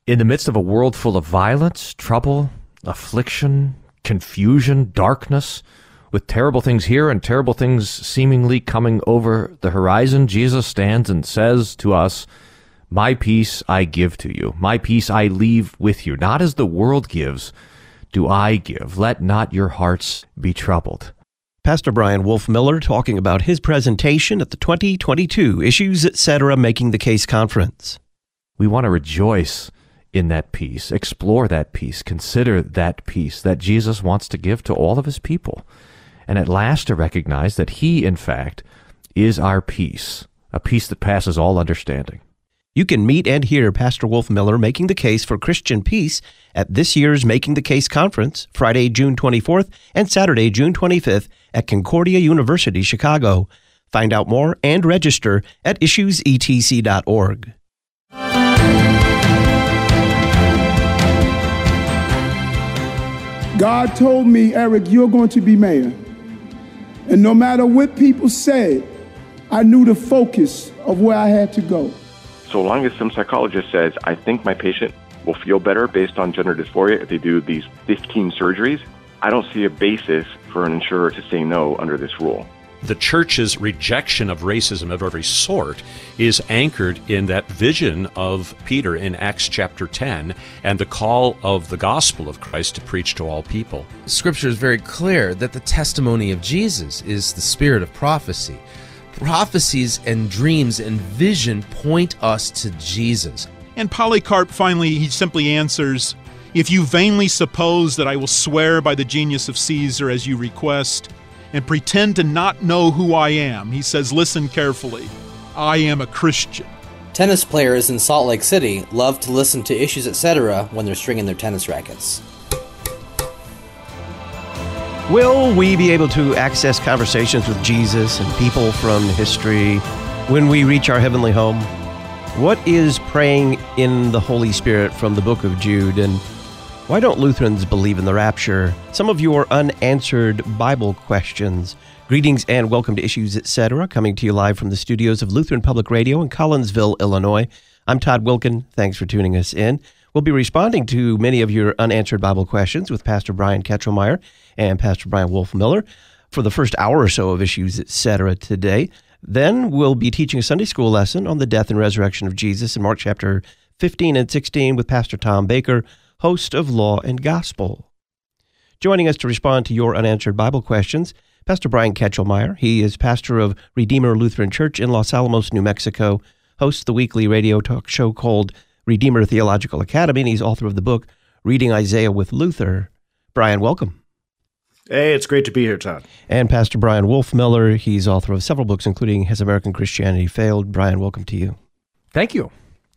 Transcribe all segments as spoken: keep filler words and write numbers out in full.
In the midst of a world full of violence, trouble, affliction, confusion, darkness, with terrible things here and terrible things seemingly coming over the horizon, Jesus stands and says to us, "My peace I give to you. My peace I leave with you. Not as the world gives, do I give. Let not your hearts be troubled." Pastor Brian Wolfmueller talking about his presentation at the twenty twenty-two Issues Etc. Making the Case Conference. We want to rejoice in that peace, explore that peace, consider that peace that Jesus wants to give to all of his people, and at last to recognize that he, in fact, is our peace, a peace that passes all understanding. You can meet and hear Pastor Wolfmueller making the case for Christian peace at this year's Making the Case Conference, Friday, June twenty-fourth and Saturday, June twenty-fifth at Concordia University, Chicago. Find out more and register at issues e t c dot org. God told me, Eric, you're going to be mayor. And no matter what people said, I knew the focus of where I had to go. So long as some psychologist says, I think my patient will feel better based on gender dysphoria if they do these fifteen surgeries, I don't see a basis for an insurer to say no under this rule. The church's rejection of racism of every sort is anchored in that vision of Peter in Acts chapter ten and the call of the gospel of Christ to preach to all people. Scripture is very clear that the testimony of Jesus is the spirit of prophecy. Prophecies and dreams and vision point us to Jesus. And Polycarp finally, he simply answers, "If you vainly suppose that I will swear by the genius of Caesar as you request, and pretend to not know who I am," he says, listen carefully, "I am a Christian." Tennis players in Salt Lake City love to listen to Issues Etc. when they're stringing their tennis rackets. Will we be able to access conversations with Jesus and people from history when we reach our heavenly home? What is praying in the Holy Spirit from the book of Jude, and why don't Lutherans believe in the rapture? Some of your unanswered Bible questions. Greetings and welcome to Issues Etc., coming to you live from the studios of Lutheran Public Radio in Collinsville, Illinois. I'm Todd Wilkin. Thanks for tuning us in. We'll be responding to many of your unanswered Bible questions with Pastor Brian Ketchelmeyer and Pastor Brian Wolfmueller for the first hour or so of Issues Etc. today. Then we'll be teaching a Sunday school lesson on the death and resurrection of Jesus in Mark chapter fifteen and sixteen with Pastor Tom Baker, host of Law and Gospel. Joining us to respond to your unanswered Bible questions, Pastor Brian Ketchelmeyer. He is pastor of Redeemer Lutheran Church in Los Alamos, New Mexico, hosts the weekly radio talk show called Redeemer Theological Academy, and he's author of the book Reading Isaiah with Luther. Brian, welcome. Hey, it's great to be here, Todd. And Pastor Brian Wolfmueller. He's author of several books, including Has American Christianity Failed? Brian, welcome to you. Thank you.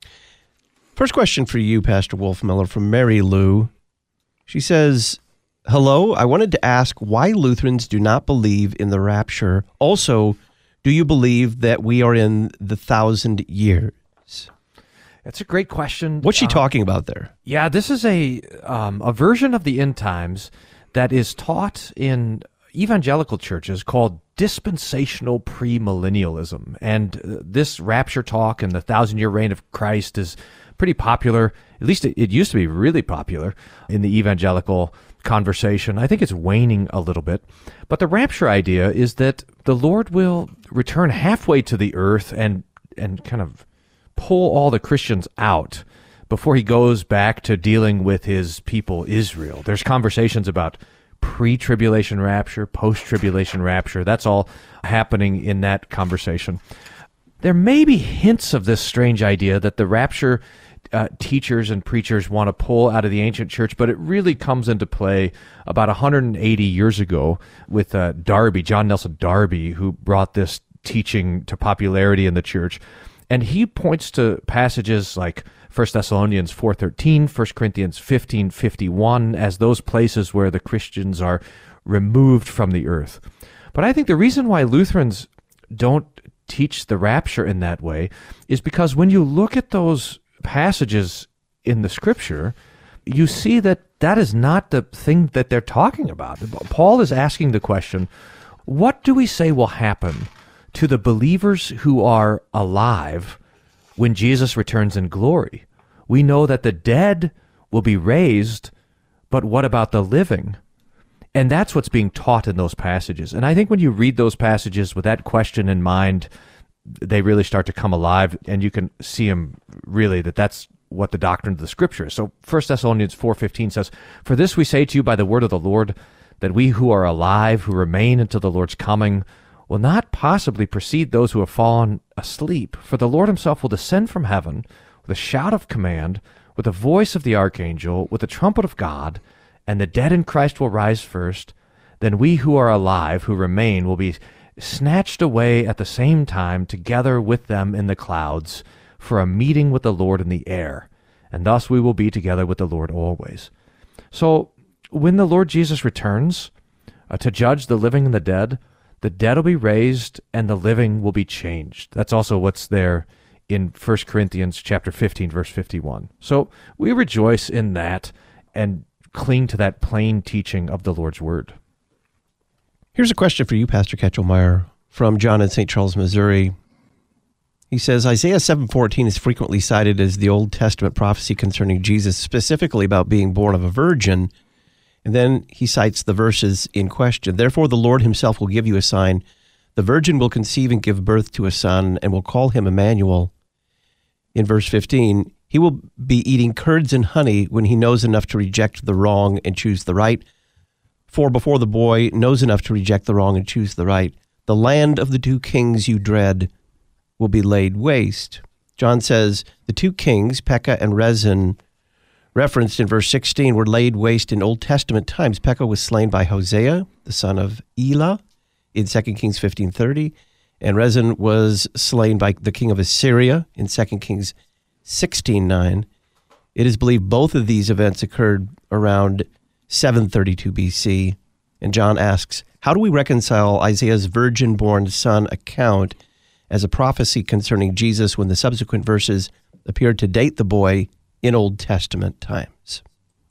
First question for you, Pastor Wolfmueller, from Mary Lou. She says, hello, I wanted to ask why Lutherans do not believe in the rapture. Also, do you believe that we are in the thousand years? That's a great question. What's she uh, talking about there? Yeah, this is a um, a version of the end times that is taught in evangelical churches called dispensational premillennialism. And uh, this rapture talk and the thousand-year reign of Christ is pretty popular. At least it, it used to be really popular in the evangelical conversation. I think it's waning a little bit. But the rapture idea is that the Lord will return halfway to the earth and and kind of pull all the Christians out before he goes back to dealing with his people Israel. There's conversations about pre-tribulation rapture, post-tribulation rapture. That's all happening in that conversation. There may be hints of this strange idea that the rapture uh, teachers and preachers want to pull out of the ancient church, but it really comes into play about one hundred eighty years ago with uh, Darby, John Nelson Darby, who brought this teaching to popularity in the church. And he points to passages like First Thessalonians four thirteen, First Corinthians fifteen fifty-one as those places where the Christians are removed from the earth. But I think the reason why Lutherans don't teach the rapture in that way is because when you look at those passages in the Scripture, you see that that is not the thing that they're talking about. Paul is asking the question, what do we say will happen to the believers who are alive when Jesus returns in glory? We know that the dead will be raised, but what about the living? And that's what's being taught in those passages. And I think when you read those passages with that question in mind, they really start to come alive, and you can see them really that that's what the doctrine of the Scripture is. So First Thessalonians four fifteen says, "For this we say to you by the word of the Lord, that we who are alive, who remain until the Lord's coming, will not possibly precede those who have fallen asleep. For the Lord himself will descend from heaven with a shout of command, with the voice of the archangel, with the trumpet of God, and the dead in Christ will rise first. Then we who are alive, who remain, will be snatched away at the same time together with them in the clouds for a meeting with the Lord in the air. And thus we will be together with the Lord always." So when the Lord Jesus returns uh, to judge the living and the dead, the dead will be raised and the living will be changed. That's also what's there in First Corinthians chapter fifteen, verse fifty-one. So we rejoice in that and cling to that plain teaching of the Lord's word. Here's a question for you, Pastor Ketchelmeyer, from John in Saint Charles, Missouri. He says, Isaiah seven fourteen is frequently cited as the Old Testament prophecy concerning Jesus, specifically about being born of a virgin. And then he cites the verses in question. "Therefore the Lord himself will give you a sign. The virgin will conceive and give birth to a son, and will call him Emmanuel." In verse fifteen, "He will be eating curds and honey when he knows enough to reject the wrong and choose the right. For before the boy knows enough to reject the wrong and choose the right, the land of the two kings you dread will be laid waste." John says the two kings, Pekah and Rezin, referenced in verse sixteen, were laid waste in Old Testament times. Pekah was slain by Hosea, the son of Elah, in Second Kings fifteen thirty, and Rezin was slain by the king of Assyria in Second Kings sixteen nine. It is believed both of these events occurred around seven thirty-two B C, and John asks, how do we reconcile Isaiah's virgin-born son account as a prophecy concerning Jesus when the subsequent verses appear to date the boy in Old Testament times?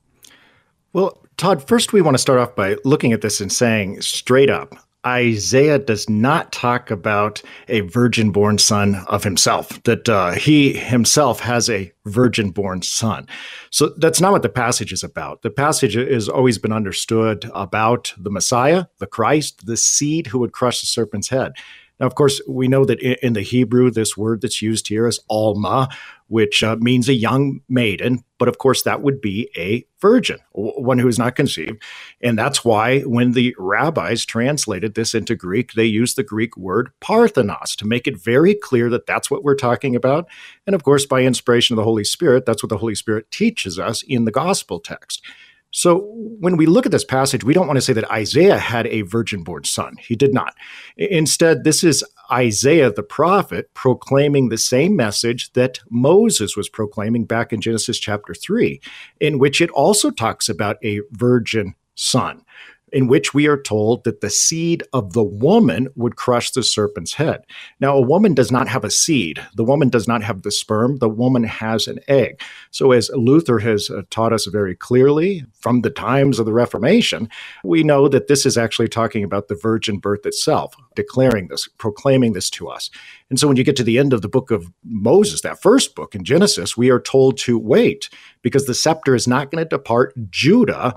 Well, Todd, first we want to start off by looking at this and saying straight up, Isaiah does not talk about a virgin-born son of himself, that uh, he himself has a virgin-born son. So that's not what the passage is about. The passage has always been understood about the Messiah, the Christ, the seed who would crush the serpent's head. Now, of course, we know that in the Hebrew, this word that's used here is Alma, which uh, means a young maiden. But of course, that would be a virgin, one who is not conceived. And that's why when the rabbis translated this into Greek, they used the Greek word parthenos to make it very clear that that's what we're talking about. And of course, by inspiration of the Holy Spirit, that's what the Holy Spirit teaches us in the gospel text. So when we look at this passage, we don't want to say that Isaiah had a virgin-born son. He did not. Instead, this is Isaiah the prophet proclaiming the same message that Moses was proclaiming back in Genesis chapter three, in which it also talks about a virgin son, in which we are told that the seed of the woman would crush the serpent's head. Now, a woman does not have a seed. The woman does not have the sperm. The woman has an egg. So as Luther has uh, taught us very clearly from the times of the Reformation, we know that this is actually talking about the virgin birth itself, declaring this, proclaiming this to us. And so when you get to the end of the book of Moses, that first book in Genesis, we are told to wait because the scepter is not going to depart Judah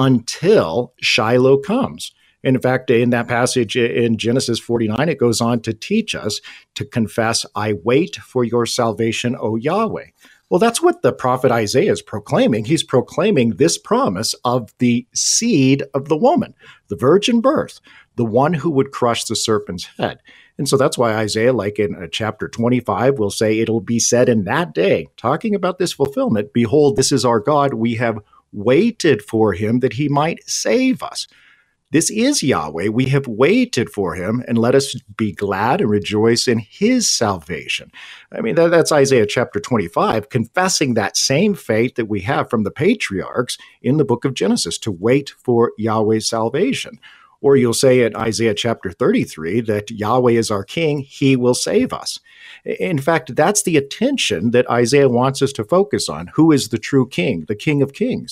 until Shiloh comes. In fact, in that passage in Genesis forty-nine, it goes on to teach us to confess, I wait for your salvation, O Yahweh. Well, that's what the prophet Isaiah is proclaiming. He's proclaiming this promise of the seed of the woman, the virgin birth, the one who would crush the serpent's head. And so that's why Isaiah, like in uh, chapter twenty-five, will say, it'll be said in that day, talking about this fulfillment, behold, this is our God. We have waited for him that he might save us. This is Yahweh. We have waited for him, and let us be glad and rejoice in his salvation. I mean, that, that's Isaiah chapter twenty-five, confessing that same faith that we have from the patriarchs in the book of Genesis, to wait for Yahweh's salvation. Or you'll say in Isaiah chapter thirty-three that Yahweh is our king, he will save us. In fact, that's the attention that Isaiah wants us to focus on. Who is the true king, the King of Kings?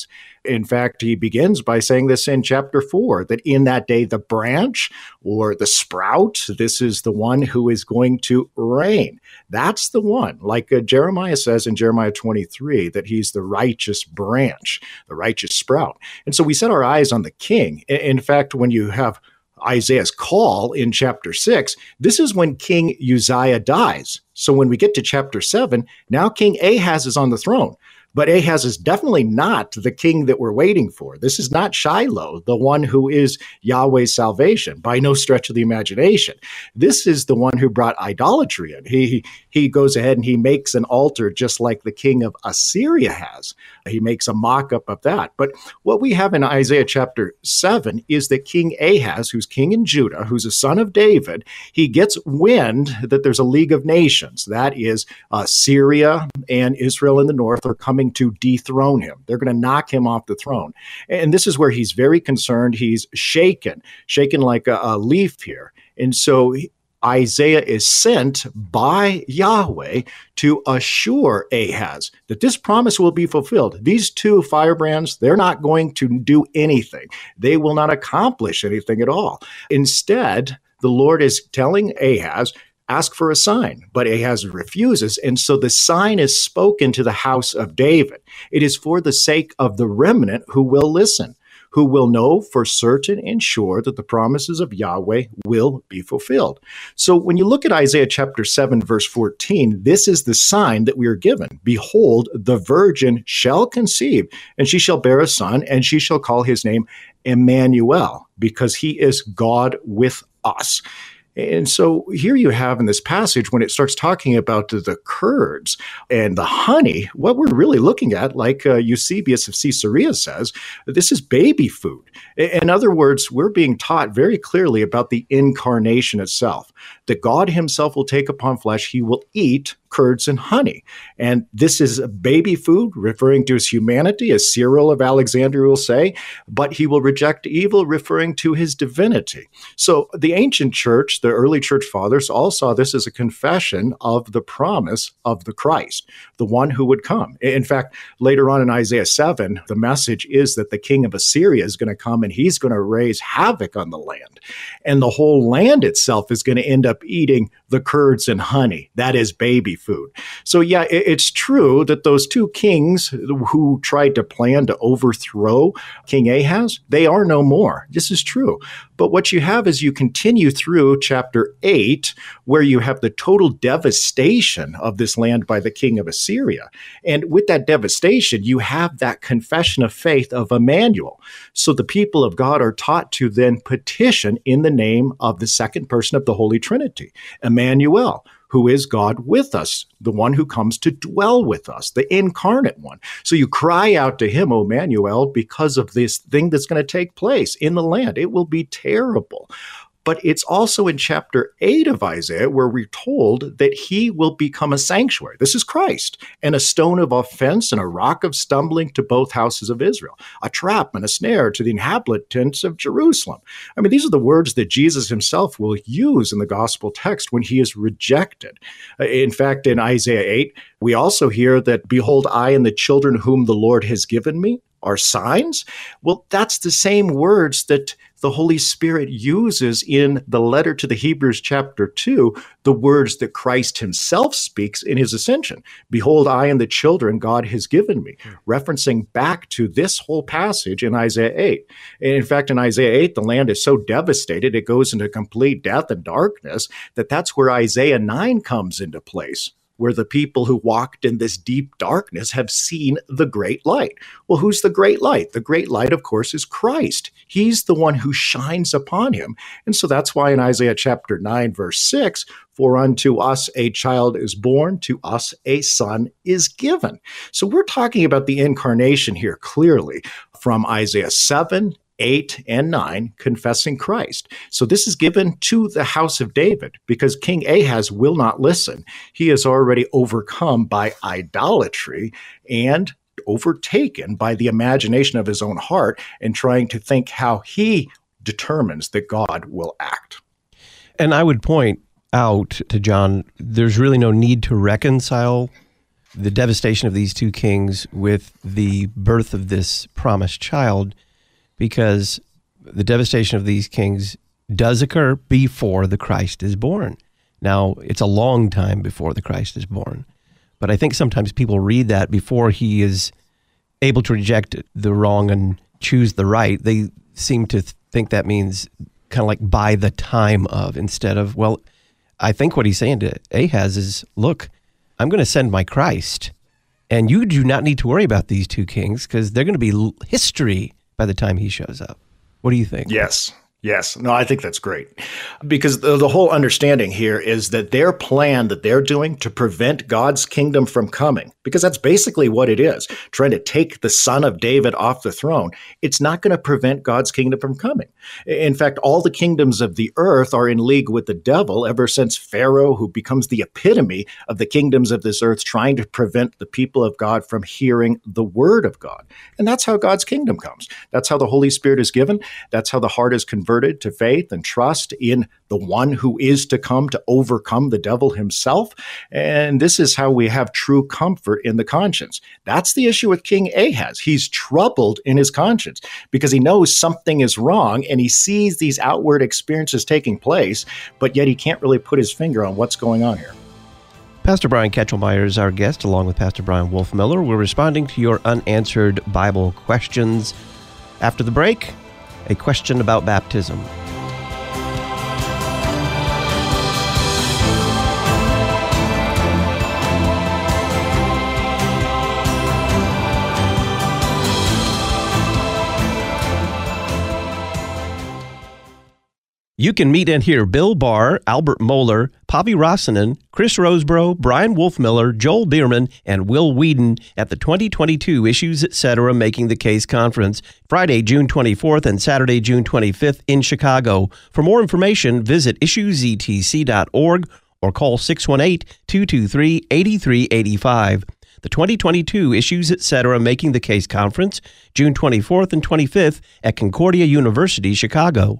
In fact, he begins by saying this in chapter four, that in that day, the branch or the sprout, this is the one who is going to reign. That's the one, like uh, Jeremiah says in Jeremiah twenty-three, that he's the righteous branch, the righteous sprout. And so we set our eyes on the king. In fact, when you have Isaiah's call in chapter six, this is when King Uzziah dies. So when we get to chapter seven, now King Ahaz is on the throne. But Ahaz is definitely not the king that we're waiting for. This is not Shiloh, the one who is Yahweh's salvation, by no stretch of the imagination. This is the one who brought idolatry in. He, he goes ahead and he makes an altar just like the king of Assyria has. He makes a mock-up of that. But what we have in Isaiah chapter seven is that King Ahaz, who's king in Judah, who's a son of David, he gets wind that there's a league of nations. That is, uh, Syria and Israel in the north are coming to dethrone him. They're going to knock him off the throne. And this is where he's very concerned. He's shaken, shaken like a, a leaf here. And so Isaiah is sent by Yahweh to assure Ahaz that this promise will be fulfilled. These two firebrands, they're not going to do anything. They will not accomplish anything at all. Instead, the Lord is telling Ahaz, ask for a sign, but Ahaz refuses. And so the sign is spoken to the house of David. It is for the sake of the remnant who will listen, who will know for certain and sure that the promises of Yahweh will be fulfilled. So when you look at Isaiah chapter seven, verse fourteen, this is the sign that we are given. Behold, the virgin shall conceive, and she shall bear a son, and she shall call his name Emmanuel, because he is God with us. And so here you have in this passage, when it starts talking about the curds and the honey, what we're really looking at, like uh, Eusebius of Caesarea says, this is baby food. In other words, we're being taught very clearly about the incarnation itself, that God himself will take upon flesh. He will eat curds and honey. And this is baby food, referring to his humanity, as Cyril of Alexandria will say, but he will reject evil, referring to his divinity. So the ancient church, the early church fathers, all saw this as a confession of the promise of the Christ, the one who would come. In fact, later on in Isaiah seven, the message is that the king of Assyria is going to come and he's going to raise havoc on the land. And the whole land itself is going to end up eating the curds and honey. That is baby food. So yeah, it's true that those two kings who tried to plan to overthrow King Ahaz, they are no more. This is true. But what you have is you continue through chapter eight, where you have the total devastation of this land by the king of Assyria. And with that devastation, you have that confession of faith of Emmanuel. So the people of God are taught to then petition in the name of the second person of the Holy Trinity, Emmanuel, who is God with us, the one who comes to dwell with us, the incarnate one. So you cry out to him, O Emmanuel, because of this thing that's going to take place in the land. It will be terrible. But it's also in chapter eight of Isaiah where we're told that he will become a sanctuary. This is Christ, and a stone of offense and a rock of stumbling to both houses of Israel, a trap and a snare to the inhabitants of Jerusalem. I mean, these are the words that Jesus himself will use in the gospel text when he is rejected. In fact, in Isaiah eight, we also hear that, behold, I and the children whom the Lord has given me are signs. Well, that's the same words that the Holy Spirit uses in the letter to the Hebrews chapter two, the words that Christ himself speaks in his ascension. Behold, I and the children God has given me, referencing back to this whole passage in Isaiah eight. And in fact, in Isaiah eight, the land is so devastated, it goes into complete death and darkness, that that's where Isaiah nine comes into place, where the people who walked in this deep darkness have seen the great light. Well, who's the great light? The great light, of course, is Christ. He's the one who shines upon him. And so that's why in Isaiah chapter nine, verse six, for unto us a child is born, to us a son is given. So we're talking about the incarnation here clearly from Isaiah seven, eight, and nine, confessing Christ. So this is given to the house of David because King Ahaz will not listen. He is already overcome by idolatry and overtaken by the imagination of his own heart and trying to think how he determines that God will act. And I would point out to John, there's really no need to reconcile the devastation of these two kings with the birth of this promised child, because the devastation of these kings does occur before the Christ is born. Now, it's a long time before the Christ is born, but I think sometimes people read that before he is able to reject the wrong and choose the right. They seem to think that means kind of like by the time of, instead of, well, I think what he's saying to Ahaz is, look, I'm going to send my Christ, and you do not need to worry about these two kings because they're going to be history by the time he shows up. What do you think? Yes. Yes. No, I think that's great. Because the, the whole understanding here is that their plan that they're doing to prevent God's kingdom from coming, because that's basically what it is, trying to take the son of David off the throne, it's not going to prevent God's kingdom from coming. In fact, all the kingdoms of the earth are in league with the devil ever since Pharaoh, who becomes the epitome of the kingdoms of this earth, trying to prevent the people of God from hearing the word of God. And that's how God's kingdom comes. That's how the Holy Spirit is given. That's how the heart is converted to faith and trust in the one who is to come to overcome the devil himself. And this is how we have true comfort in the conscience. That's the issue with King Ahaz. He's troubled in his conscience because he knows something is wrong and he sees these outward experiences taking place, but yet he can't really put his finger on what's going on here. Pastor Brian Ketchelmeyer is our guest, along with Pastor Brian Wolfmueller. We're responding to your unanswered Bible questions. After the break, a question about baptism. You can meet and hear Bill Barr, Albert Mohler, Pavi Rosanen, Chris Rosebrough, Brian Wolfmueller, Joel Bierman, and Will Whedon at the twenty twenty-two Issues Etc. Making the Case Conference, Friday, June twenty-fourth and Saturday, June twenty-fifth in Chicago. For more information, visit issues e t c dot org or call six one eight, two two three, eight three eight five. The twenty twenty-two Issues Etc. Making the Case Conference, June twenty-fourth and twenty-fifth at Concordia University, Chicago.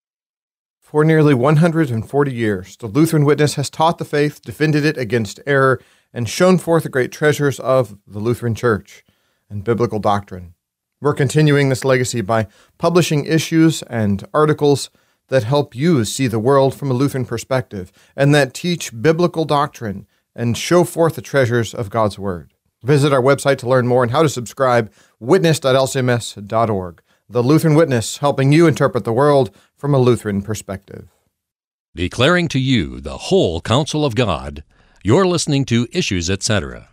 For nearly one hundred forty years, the Lutheran Witness has taught the faith, defended it against error, and shown forth the great treasures of the Lutheran Church and biblical doctrine. We're continuing this legacy by publishing issues and articles that help you see the world from a Lutheran perspective and that teach biblical doctrine and show forth the treasures of God's Word. Visit our website to learn more and how to subscribe, witness dot l c m s dot org. The Lutheran Witness, helping you interpret the world from a Lutheran perspective. Declaring to you the whole counsel of God, you're listening to Issues Etc.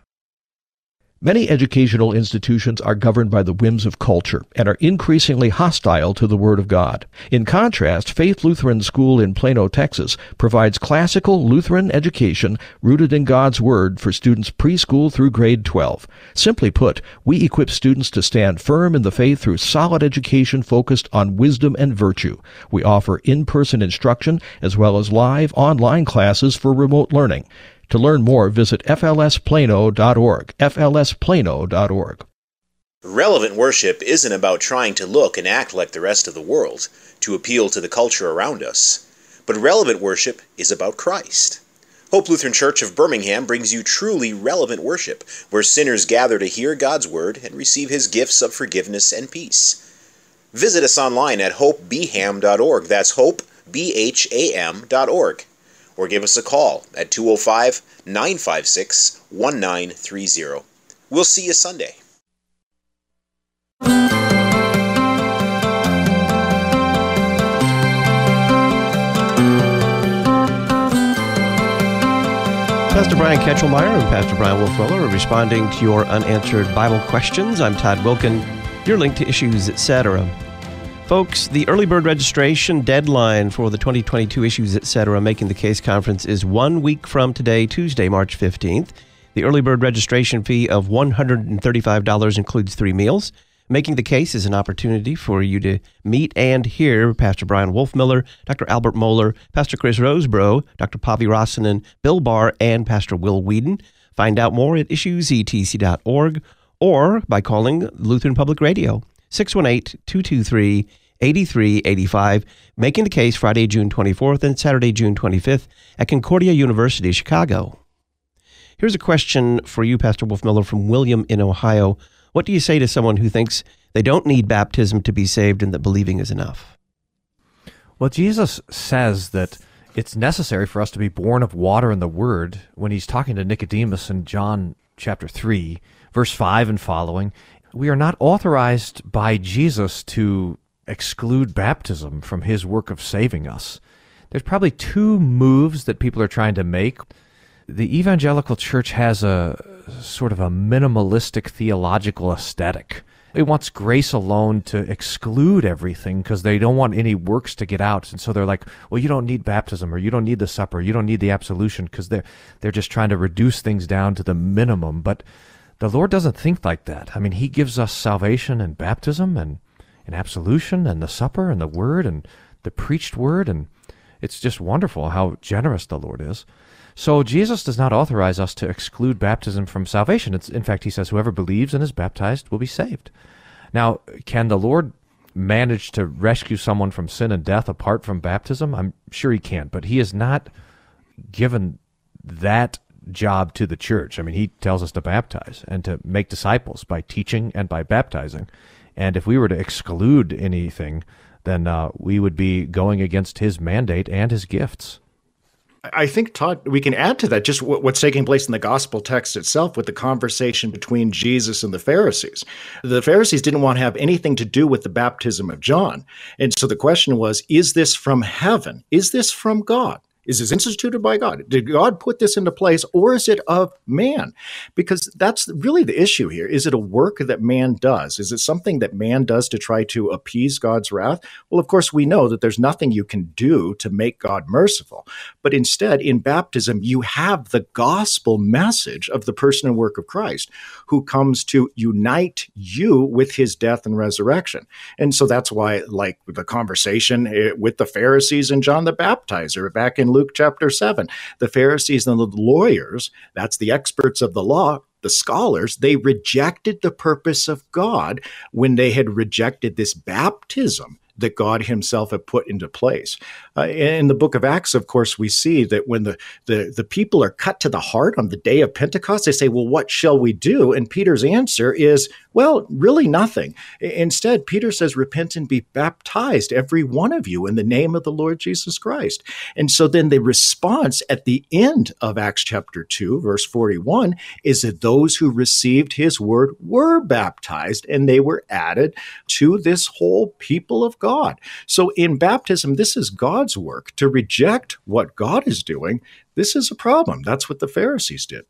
Many educational institutions are governed by the whims of culture and are increasingly hostile to the Word of God. In contrast, Faith Lutheran School in Plano, Texas, provides classical Lutheran education rooted in God's Word for students preschool through grade twelve. Simply put, we equip students to stand firm in the faith through solid education focused on wisdom and virtue. We offer in-person instruction as well as live online classes for remote learning. To learn more, visit f l s plano dot org, f l s plano dot org. Relevant worship isn't about trying to look and act like the rest of the world to appeal to the culture around us, but relevant worship is about Christ. Hope Lutheran Church of Birmingham brings you truly relevant worship, where sinners gather to hear God's Word and receive His gifts of forgiveness and peace. Visit us online at hope b ham dot org, that's hope, B H A M dot org. Or give us a call at two oh five, nine five six, one nine three oh. We'll see you Sunday. Pastor Brian Ketchelmeyer and Pastor Brian Wolfmueller are responding to your unanswered Bible questions. I'm Todd Wilkin. You're linked to Issues Etc. Folks, the early bird registration deadline for the twenty twenty-two Issues Etc. Making the Case Conference is one week from today, Tuesday, March fifteenth. The early bird registration fee of one hundred thirty-five dollars includes three meals. Making the Case is an opportunity for you to meet and hear Pastor Brian Wolfmueller, Doctor Albert Mohler, Pastor Chris Rosebrough, Doctor Pavi Rosanen, Bill Barr, and Pastor Will Whedon. Find out more at issues e t c dot org or by calling Lutheran Public Radio, six one eight, two two three, eight three eight five, Making the Case Friday, June twenty-fourth and Saturday, June twenty-fifth at Concordia University, Chicago. Here's a question for you, Pastor Wolfmueller, from William in Ohio. What do you say to someone who thinks they don't need baptism to be saved and that believing is enough? Well, Jesus says that it's necessary for us to be born of water and the Word when he's talking to Nicodemus in John chapter three, verse five and following. We are not authorized by Jesus to exclude baptism from his work of saving us. There's probably two moves that people are trying to make. The evangelical church has a sort of a minimalistic theological aesthetic. It wants grace alone to exclude everything because they don't want any works to get out. And so they're like, well, you don't need baptism, or you don't need the supper, you don't need the absolution, because they're, they're just trying to reduce things down to the minimum. But the Lord doesn't think like that. I mean, he gives us salvation and baptism and, and absolution and the supper and the word and the preached word. And it's just wonderful how generous the Lord is. So Jesus does not authorize us to exclude baptism from salvation. It's, in fact, he says, whoever believes and is baptized will be saved. Now, can the Lord manage to rescue someone from sin and death apart from baptism? I'm sure he can, but he has not given that job to the church. I mean, he tells us to baptize and to make disciples by teaching and by baptizing. And if we were to exclude anything, then uh, we would be going against his mandate and his gifts. I think, Todd, we can add to that just what's taking place in the gospel text itself with the conversation between Jesus and the Pharisees. The Pharisees didn't want to have anything to do with the baptism of John. And so the question was, is this from heaven? Is this from God? Is this instituted by God? Did God put this into place, or is it of man? Because that's really the issue here. Is it a work that man does? Is it something that man does to try to appease God's wrath? Well, of course, we know that there's nothing you can do to make God merciful. But instead, in baptism, you have the gospel message of the person and work of Christ, who comes to unite you with his death and resurrection. And so that's why, like the conversation with the Pharisees and John the Baptizer back in Luke chapter seven, the Pharisees and the lawyers, that's the experts of the law, the scholars, they rejected the purpose of God when they had rejected this baptism that God himself had put into place. Uh, in the book of Acts, of course, we see that when the, the, the people are cut to the heart on the day of Pentecost, they say, well, what shall we do? And Peter's answer is, well, really nothing. Instead, Peter says, repent and be baptized, every one of you, in the name of the Lord Jesus Christ. And so then the response at the end of Acts chapter two, verse forty-one, is that those who received his word were baptized, and they were added to this whole people of God. So in baptism, this is God's work. To reject what God is doing, this is a problem. That's what the Pharisees did.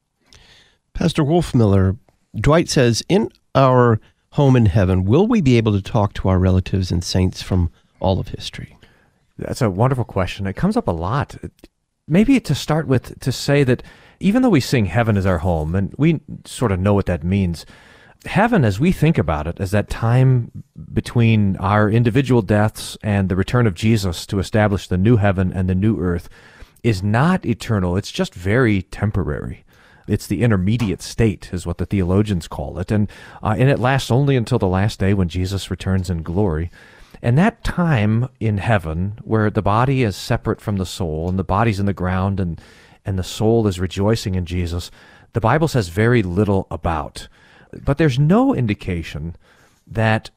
Pastor Wolfmueller, Dwight says, in our home in heaven, will we be able to talk to our relatives and saints from all of history? That's a wonderful question. It comes up a lot. Maybe to start with, to say that even though we sing heaven is our home, and we sort of know what that means, heaven, as we think about it, as that time between our individual deaths and the return of Jesus to establish the new heaven and the new earth, is not eternal. It's just very temporary. It's the intermediate state, is what the theologians call it. And, uh, and it lasts only until the last day when Jesus returns in glory. And that time in heaven, where the body is separate from the soul, and the body's in the ground, and, and the soul is rejoicing in Jesus, the Bible says very little about. But there's no indication that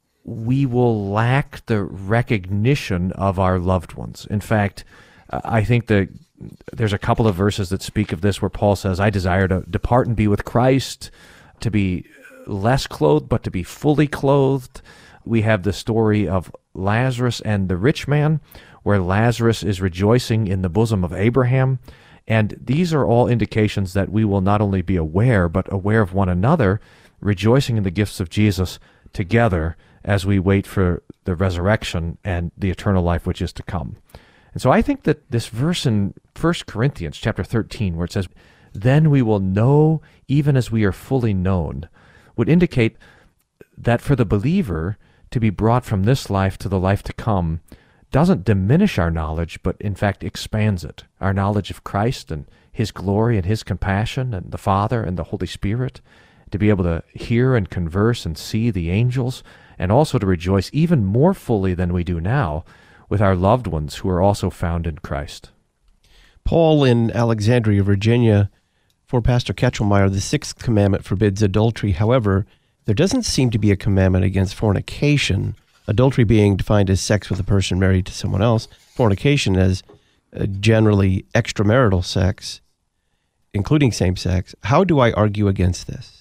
we will lack the recognition of our loved ones. In fact, I think that there's a couple of verses that speak of this where Paul says, I desire to depart and be with Christ, to be less clothed, but to be fully clothed. We have the story of Lazarus and the rich man, where Lazarus is rejoicing in the bosom of Abraham. And these are all indications that we will not only be aware, but aware of one another, rejoicing in the gifts of Jesus together as we wait for the resurrection and the eternal life which is to come. And so I think that this verse in First Corinthians chapter thirteen, where it says, then we will know even as we are fully known, would indicate that for the believer to be brought from this life to the life to come doesn't diminish our knowledge, but in fact expands it. Our knowledge of Christ and his glory and his compassion and the Father and the Holy Spirit, to be able to hear and converse and see the angels, and also to rejoice even more fully than we do now with our loved ones who are also found in Christ. Paul in Alexandria, Virginia, For Pastor Ketchelmeyer, the sixth commandment forbids adultery. However, there doesn't seem to be a commandment against fornication, adultery being defined as sex with a person married to someone else, fornication as uh, generally extramarital sex, including same sex. How do I argue against this?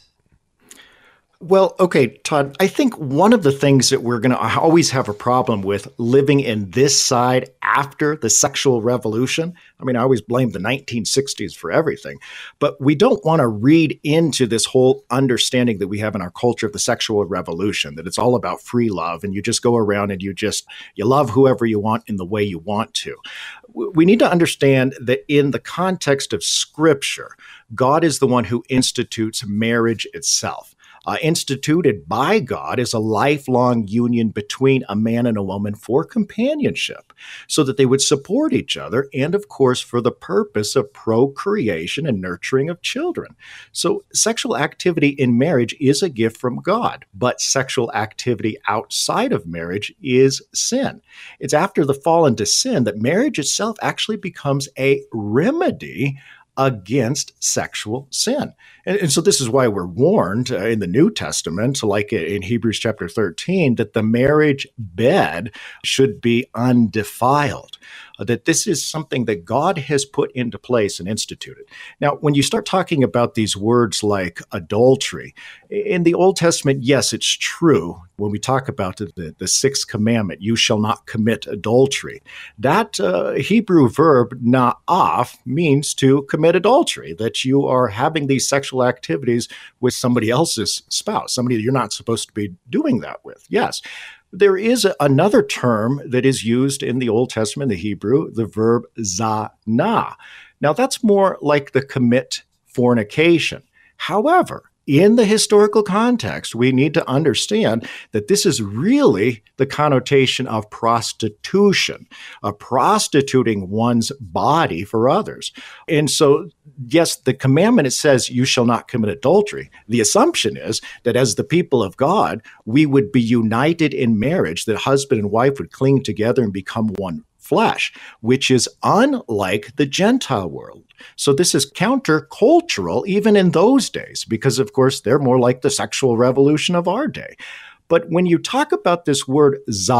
Well, okay, Todd, I think one of the things that we're going to always have a problem with living in this side after the sexual revolution, I mean, I always blame the nineteen sixties for everything, but we don't want to read into this whole understanding that we have in our culture of the sexual revolution, that it's all about free love and you just go around and you just, you love whoever you want in the way you want to. We need to understand that in the context of Scripture, God is the one who institutes marriage itself. Uh, instituted by God as a lifelong union between a man and a woman for companionship, so that they would support each other, and of course for the purpose of procreation and nurturing of children. So sexual activity in marriage is a gift from God, but sexual activity outside of marriage is sin. It's after the fall into sin that marriage itself actually becomes a remedy against sexual sin. And, and so this is why we're warned uh, in the New Testament, like in Hebrews chapter thirteen, that the marriage bed should be undefiled, uh, that this is something that God has put into place and instituted. Now, when you start talking about these words like adultery, in the Old Testament, yes, it's true. When we talk about the, the, the sixth commandment, you shall not commit adultery, that uh, Hebrew verb na'af means to commit adultery, that you are having these sexual activities with somebody else's spouse, somebody that you're not supposed to be doing that with. Yes. There is a, another term that is used in the Old Testament, the Hebrew, the verb zana. Now, that's more like the commit fornication. However, in the historical context, we need to understand that this is really the connotation of prostitution, of prostituting one's body for others. And so, yes, the commandment, it says, you shall not commit adultery. The assumption is that as the people of God, we would be united in marriage, that husband and wife would cling together and become one flesh, which is unlike the Gentile world. So this is countercultural even in those days, because of course they're more like the sexual revolution of our day. But when you talk about this word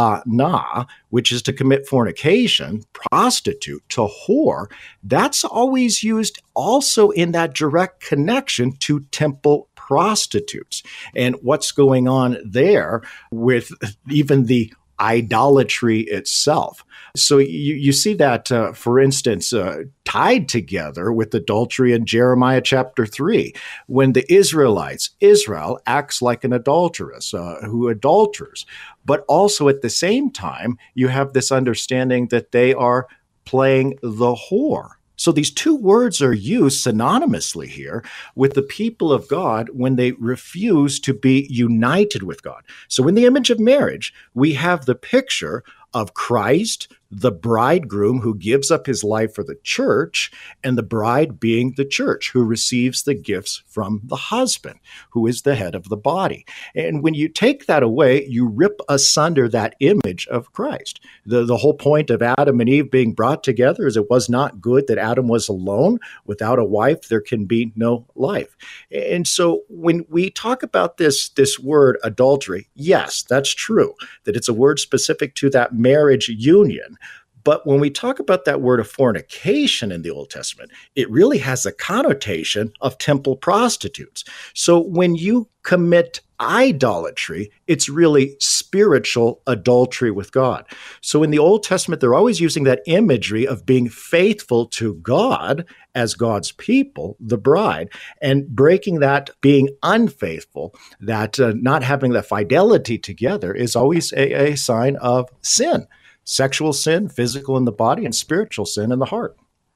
zana, which is to commit fornication, prostitute, to whore, that's always used also in that direct connection to temple prostitutes. And what's going on there with even the idolatry itself. So you, you see that, uh, for instance, uh, tied together with adultery in Jeremiah chapter three, when the Israelites, Israel acts like an adulteress, uh, who adulters. But also at the same time, you have this understanding that they are playing the whore. So these two words are used synonymously here with the people of God when they refuse to be united with God. So in the image of marriage, we have the picture of Christ, the bridegroom who gives up his life for the church, and the bride being the church who receives the gifts from the husband, who is the head of the body. And when you take that away, you rip asunder that image of Christ. The, the whole point of Adam and Eve being brought together is it was not good that Adam was alone. Without a wife, there can be no life. And so when we talk about this, this word adultery, yes, that's true, that it's a word specific to that marriage union. But when we talk about that word of fornication in the Old Testament, it really has a connotation of temple prostitutes. So when you commit idolatry, it's really spiritual adultery with God. So in the Old Testament, they're always using that imagery of being faithful to God as God's people, the bride, and breaking that being unfaithful, that uh, not having that fidelity together is always a, a sign of sin. Sexual sin, physical in the body, and spiritual sin in the heart.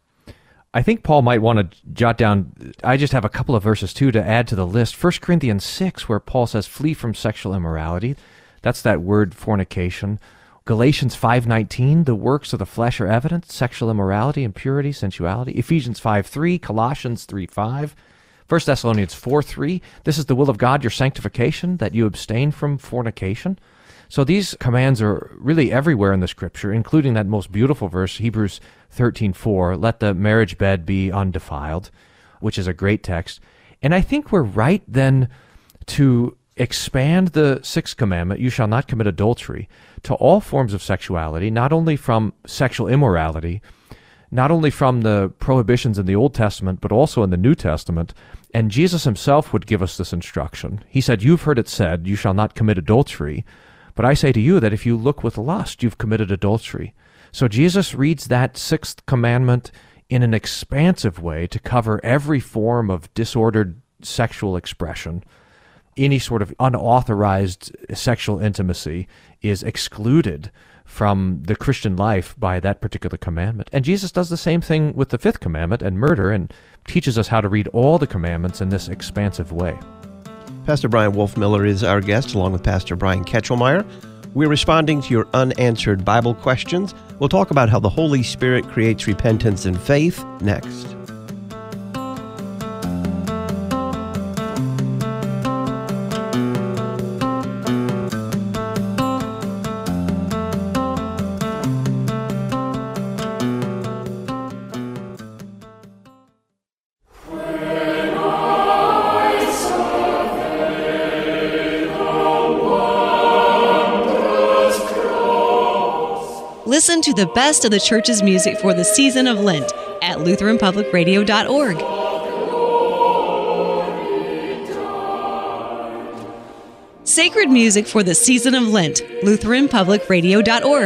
I think Paul might want to jot down, I just have a couple of verses too to add to the list. First Corinthians six, where Paul says, flee from sexual immorality. That's that word fornication. Galatians five nineteen, the works of the flesh are evident, sexual immorality, impurity, sensuality. Ephesians five three, Colossians three five. First Thessalonians four three, this is the will of God, your sanctification, that you abstain from fornication. So these commands are really everywhere in the Scripture, including that most beautiful verse, Hebrews thirteen four, let the marriage bed be undefiled. which is a great text. And I think we're right then to expand the sixth commandment, you shall not commit adultery, to all forms of sexuality, not only from sexual immorality, not only from the prohibitions in the Old Testament, but also in the New Testament. And Jesus himself would give us this instruction. He said, you've heard it said, you shall not commit adultery. But I say to you that if you look with lust, you've committed adultery. So Jesus reads that sixth commandment in an expansive way to cover every form of disordered sexual expression. Any sort of unauthorized sexual intimacy is excluded from the Christian life by that particular commandment. And Jesus does the same thing with the fifth commandment and murder, and teaches us how to read all the commandments in this expansive way. Pastor Brian Wolfmueller is our guest, along with Pastor Brian Ketchelmeyer. We're responding to your unanswered Bible questions. We'll talk about how the Holy Spirit creates repentance and faith next. Listen to the best of the church's music for the season of Lent at Lutheran Public Radio dot org. Sacred music for the season of Lent, Lutheran Public Radio dot org.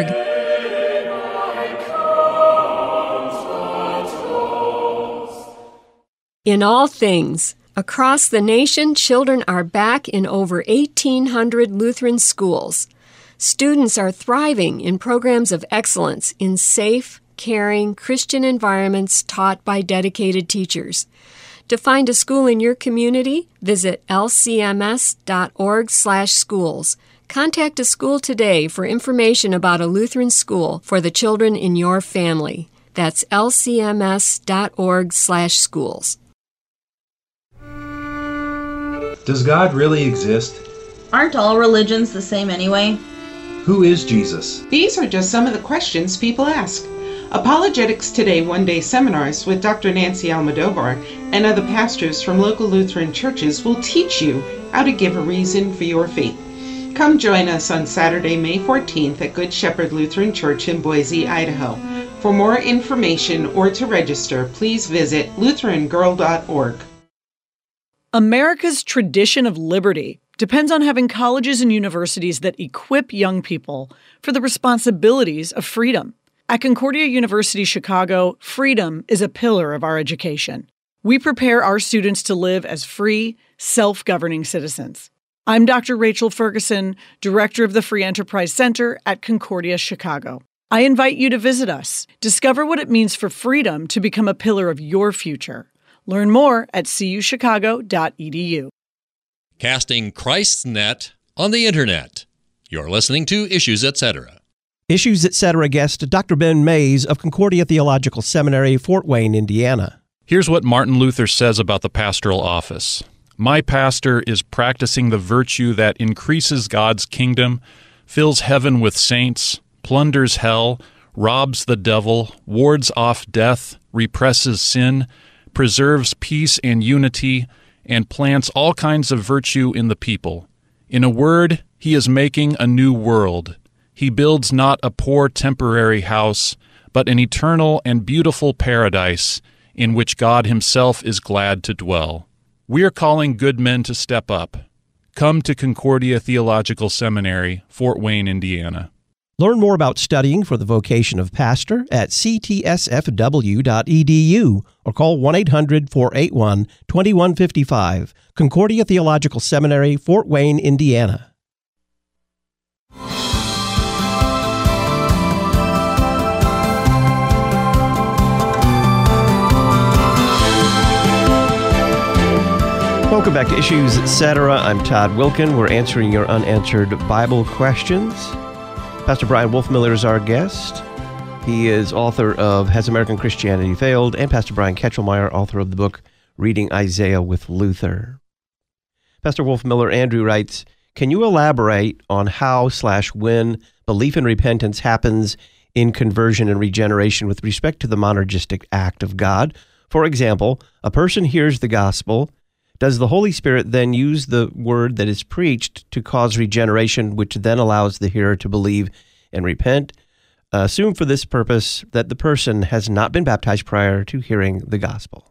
In all things, across the nation, children are back in over eighteen hundred Lutheran schools. Students are thriving in programs of excellence in safe, caring, Christian environments taught by dedicated teachers. To find a school in your community, visit L C M S dot org slash schools. Contact a school today for information about a Lutheran school for the children in your family. That's L C M S dot org slash schools. Does God really exist? Aren't all religions the same anyway? Who is Jesus? These are just some of the questions people ask. Apologetics Today one-day seminars with Doctor Nancy Almodovar and other pastors from local Lutheran churches will teach you how to give a reason for your faith. Come join us on Saturday, May fourteenth at Good Shepherd Lutheran Church in Boise, Idaho. For more information or to register, please visit Lutheran Girl dot org. America's tradition of liberty depends on having colleges and universities that equip young people for the responsibilities of freedom. At Concordia University Chicago, freedom is a pillar of our education. We prepare our students to live as free, self-governing citizens. I'm Doctor Rachel Ferguson, Director of the Free Enterprise Center at Concordia Chicago. I invite you to visit us. Discover what it means for freedom to become a pillar of your future. Learn more at c u chicago dot e d u. Casting Christ's net on the Internet. You're listening to Issues, et cetera. Issues, et cetera guest Doctor Ben Mays of Concordia Theological Seminary, Fort Wayne, Indiana. Here's what Martin Luther says about the pastoral office. My pastor is practicing the virtue that increases God's kingdom, fills heaven with saints, plunders hell, robs the devil, wards off death, represses sin, preserves peace and unity, and plants all kinds of virtue in the people. In a word, he is making a new world. He builds not a poor temporary house, but an eternal and beautiful paradise in which God himself is glad to dwell. We are calling good men to step up. Come to Concordia Theological Seminary, Fort Wayne, Indiana. Learn more about studying for the vocation of pastor at c t s f w dot e d u or call one eight hundred, four eight one, two one five five. Concordia Theological Seminary, Fort Wayne, Indiana. Welcome back to Issues, et cetera. I'm Todd Wilkin. We're answering your unanswered Bible questions. Pastor Brian Wolfmueller is our guest. He is author of Has American Christianity Failed? And Pastor Brian Ketchelmeyer, author of the book Reading Isaiah with Luther. Pastor Wolfmueller, Andrew writes, can you elaborate on how slash when belief and repentance happens in conversion and regeneration with respect to the monergistic act of God? For example, a person hears the gospel. Does the Holy Spirit then use the word that is preached to cause regeneration, which then allows the hearer to believe and repent? Assume for this purpose that the person has not been baptized prior to hearing the gospel.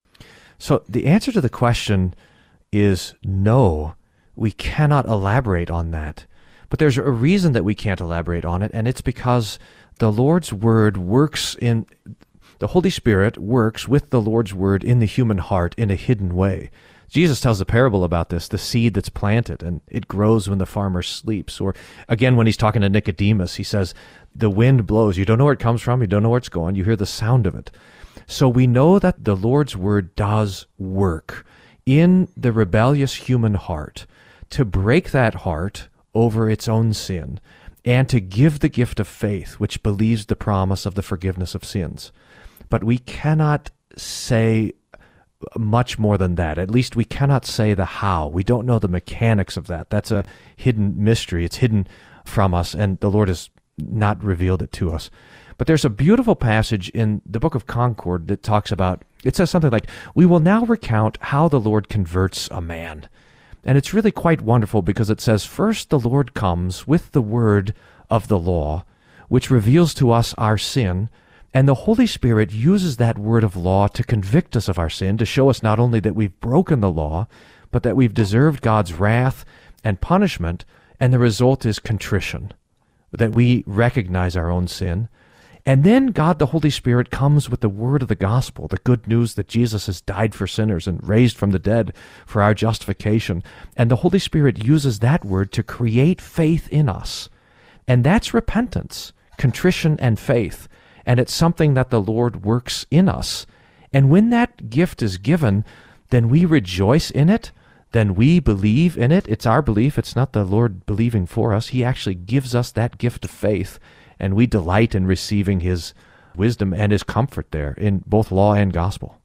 So the answer to the question is no. We cannot elaborate on that. But there's a reason that we can't elaborate on it, and it's because the Lord's Word works in, the Holy Spirit works with the Lord's Word in the human heart in a hidden way. Jesus tells a parable about this, the seed that's planted, and it grows when the farmer sleeps. Or again, when he's talking to Nicodemus, he says, the wind blows. You don't know where it comes from. You don't know where it's going. You hear the sound of it. So we know that the Lord's Word does work in the rebellious human heart to break that heart over its own sin and to give the gift of faith, which believes the promise of the forgiveness of sins. But we cannot say much more than that. At least we cannot say the how. We don't know the mechanics of that. That's a hidden mystery. It's hidden from us, and the Lord has not revealed it to us. But there's a beautiful passage in the Book of Concord that talks about, it says something like, we will now recount how the Lord converts a man. And it's really quite wonderful because it says, first the Lord comes with the word of the law, which reveals to us our sin, and the Holy Spirit uses that word of law to convict us of our sin, to show us not only that we've broken the law, but that we've deserved God's wrath and punishment, and the result is contrition, that we recognize our own sin. And then God the Holy Spirit comes with the word of the gospel, the good news that Jesus has died for sinners and raised from the dead for our justification. And the Holy Spirit uses that word to create faith in us. And that's repentance, contrition, and faith. And it's something that the Lord works in us. And when that gift is given, then we rejoice in it, then we believe in it. It's our belief. It's not the Lord believing for us. He actually gives us that gift of faith. And we delight in receiving his wisdom and his comfort there in both law and gospel.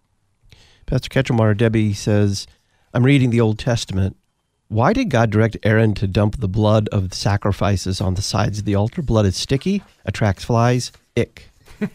Pastor Ketchelmar, Debbie says, I'm reading the Old Testament. Why did God direct Aaron to dump the blood of the sacrifices on the sides of the altar? Blood is sticky, attracts flies, ick.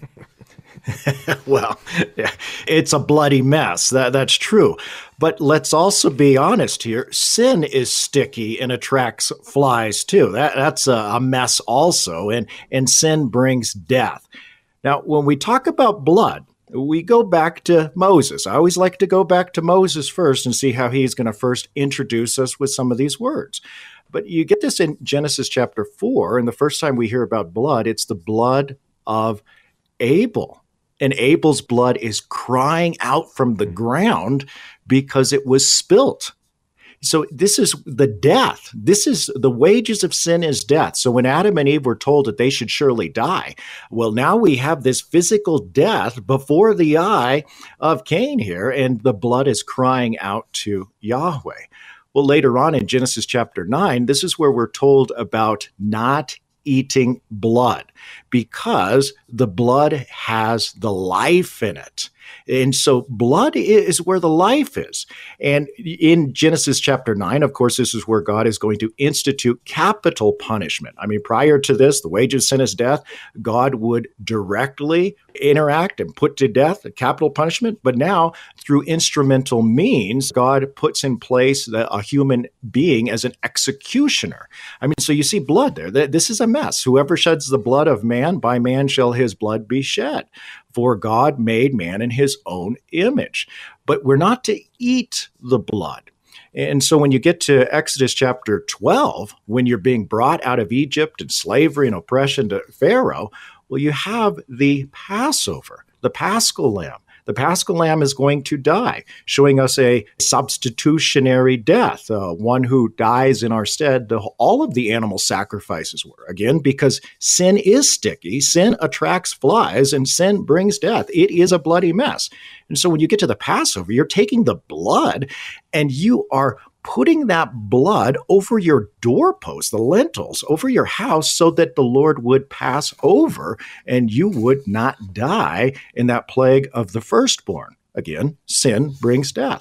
Well, it's a bloody mess. That that's true. But let's also be honest here. Sin is sticky and attracts flies too. That that's a, a mess also, and and sin brings death. Now, when we talk about blood, we go back to Moses. I always like to go back to Moses first and see how he's going to first introduce us with some of these words. But you get this in Genesis chapter four, and the first time we hear about blood, it's the blood of Abel. And Abel's blood is crying out from the ground because it was spilt. So this is the death. This is the wages of sin is death. So when Adam and Eve were told that they should surely die, well, now we have this physical death before the eye of Cain here, and the blood is crying out to Yahweh. Well, later on in Genesis chapter nine, this is where we're told about not eating blood, because the blood has the life in it. And so blood is where the life is. And in Genesis chapter nine, of course, this is where God is going to institute capital punishment. I mean, prior to this, the wages of sin is death. God would directly interact and put to death a capital punishment. But now, through instrumental means, God puts in place the, a human being as an executioner. I mean, so you see blood there. This is a mess. Whoever sheds the blood of man, by man shall his blood be shed. For God made man in his own image. But we're not to eat the blood. And so when you get to Exodus chapter twelve, when you're being brought out of Egypt and slavery and oppression to Pharaoh, well, you have the Passover, the Paschal Lamb. The Paschal Lamb is going to die, showing us a substitutionary death, uh, one who dies in our stead. The, all of the animal sacrifices were, again, because sin is sticky, sin attracts flies, and sin brings death. It is a bloody mess. And so when you get to the Passover, you're taking the blood and you are putting that blood over your doorposts, the lintels, over your house, so that the Lord would pass over and you would not die in that plague of the firstborn. Again, sin brings death.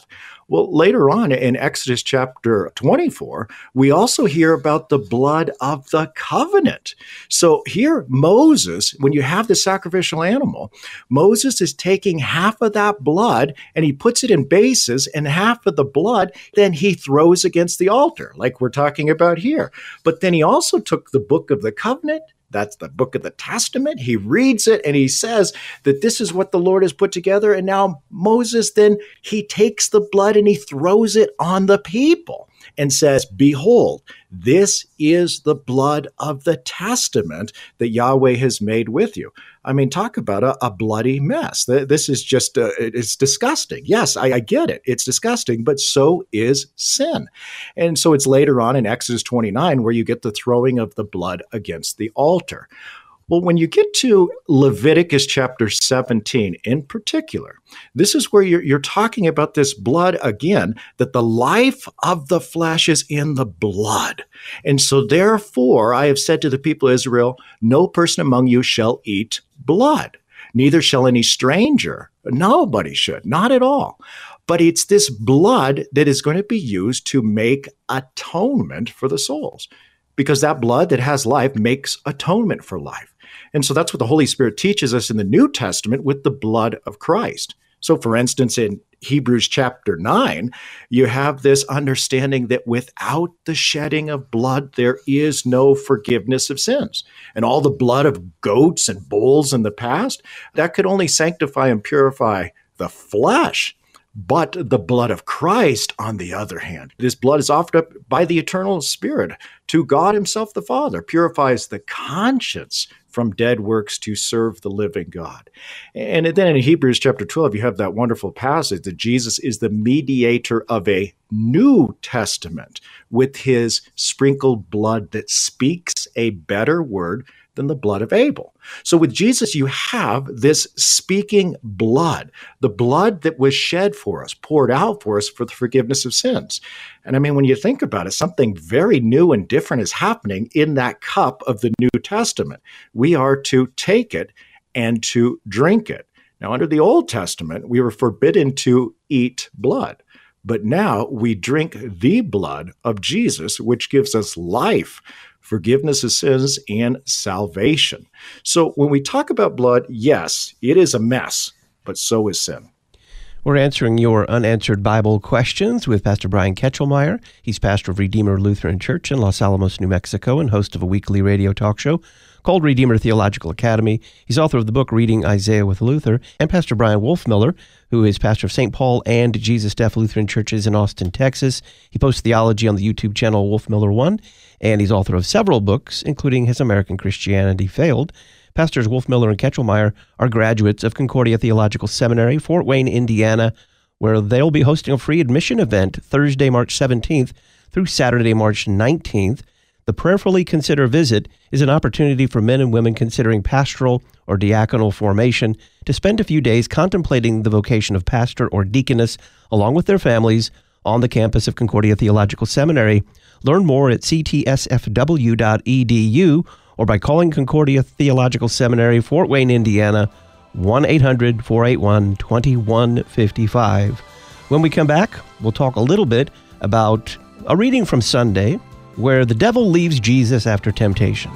Well, later on in Exodus chapter twenty-four, we also hear about the blood of the covenant. So here, Moses, when you have the sacrificial animal, Moses is taking half of that blood and he puts it in bases, and half of the blood then he throws against the altar, like we're talking about here. But then he also took the book of the covenant. That's the book of the Testament. He reads it and he says that this is what the Lord has put together. And now Moses, then he takes the blood and he throws it on the people and says, behold, this is the blood of the testament that Yahweh has made with you. I mean, talk about a, a bloody mess. This is just, uh, it's disgusting. Yes, I, I get it. It's disgusting, but so is sin. And so it's later on in Exodus twenty-nine where you get the throwing of the blood against the altar. Well, when you get to Leviticus chapter seventeen in particular, this is where you're, you're talking about this blood again, that the life of the flesh is in the blood. And so therefore, I have said to the people of Israel, no person among you shall eat blood, neither shall any stranger. Nobody should, not at all. But it's this blood that is going to be used to make atonement for the souls, because that blood that has life makes atonement for life. And so that's what the Holy Spirit teaches us in the New Testament with the blood of Christ. So for instance, in Hebrews chapter nine, you have this understanding that without the shedding of blood, there is no forgiveness of sins. And all the blood of goats and bulls in the past, that could only sanctify and purify the flesh. But the blood of Christ, on the other hand, this blood is offered up by the eternal Spirit to God himself, the Father, purifies the conscience from dead works to serve the living God. And then in Hebrews chapter twelve, you have that wonderful passage that Jesus is the mediator of a new testament with his sprinkled blood that speaks a better word than the blood of Abel. So with Jesus, you have this speaking blood, the blood that was shed for us, poured out for us for the forgiveness of sins. And I mean, when you think about it, something very new and different is happening in that cup of the New Testament. We are to take it and to drink it. Now, under the Old Testament, we were forbidden to eat blood. But now we drink the blood of Jesus, which gives us life, forgiveness of sins, and salvation. So when we talk about blood, yes, it is a mess, but so is sin. We're answering your unanswered Bible questions with Pastor Brian Ketchelmeyer. He's pastor of Redeemer Lutheran Church in Los Alamos, New Mexico, and host of a weekly radio talk show called Redeemer Theological Academy. He's author of the book Reading Isaiah with Luther, and Pastor Brian Wolfmiller, who is pastor of Saint Paul and Jesus Deaf Lutheran Churches in Austin, Texas. He posts theology on the YouTube channel Wolfmiller one, and he's author of several books, including Has American Christianity Failed? Pastors Wolfmiller and Ketchelmeyer are graduates of Concordia Theological Seminary, Fort Wayne, Indiana, where they'll be hosting a free admission event Thursday, March seventeenth through Saturday, March nineteenth. The Prayerfully Consider visit is an opportunity for men and women considering pastoral or diaconal formation to spend a few days contemplating the vocation of pastor or deaconess along with their families on the campus of Concordia Theological Seminary. Learn more at c t s f w dot e d u or by calling Concordia Theological Seminary, Fort Wayne, Indiana, one eight hundred, four eight one, two one five five. When we come back, we'll talk a little bit about a reading from Sunday where the devil leaves Jesus after temptation.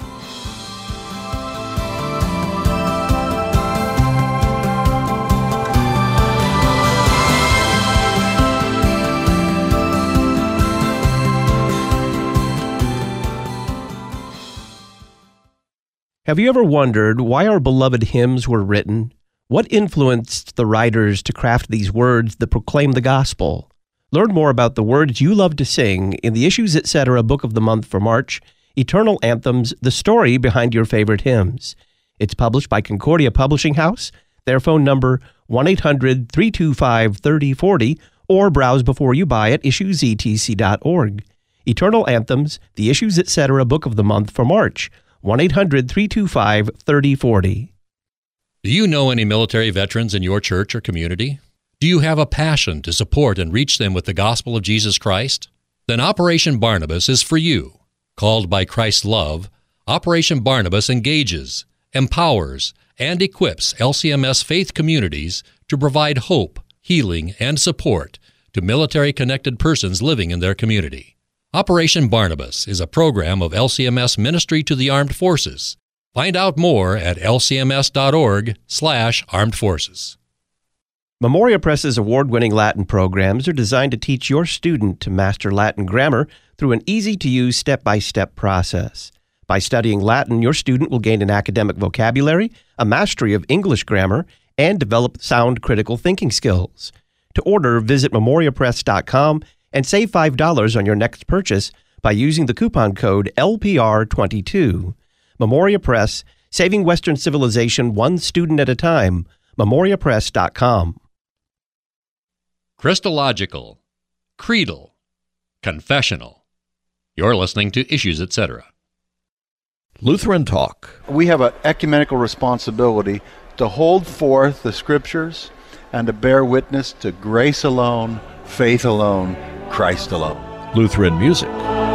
Have you ever wondered why our beloved hymns were written? What influenced the writers to craft these words that proclaim the gospel? Learn more about the words you love to sing in the Issues Etc. Book of the Month for March, Eternal Anthems, the story behind your favorite hymns. It's published by Concordia Publishing House. Their phone number, one eight hundred, three two five, three oh four oh, or browse before you buy at issues e t c dot org. Eternal Anthems, the Issues Etc. Book of the Month for March, one eight hundred, three two five, three oh four oh. Do you know any military veterans in your church or community? Do you have a passion to support and reach them with the gospel of Jesus Christ? Then Operation Barnabas is for you. Called by Christ's love, Operation Barnabas engages, empowers, and equips L C M S faith communities to provide hope, healing, and support to military-connected persons living in their community. Operation Barnabas is a program of L C M S Ministry to the Armed Forces. Find out more at l c m s dot org slash armed forces. Memoria Press's award-winning Latin programs are designed to teach your student to master Latin grammar through an easy-to-use step-by-step process. By studying Latin, your student will gain an academic vocabulary, a mastery of English grammar, and develop sound critical thinking skills. To order, visit memoria press dot com and save five dollars on your next purchase by using the coupon code L P R twenty-two. Memoria Press, saving Western civilization one student at a time. memoria press dot com. Christological, creedal, confessional. You're listening to Issues, et cetera. Lutheran Talk. We have an ecumenical responsibility to hold forth the Scriptures and to bear witness to grace alone, faith alone, Christ alone. Lutheran music.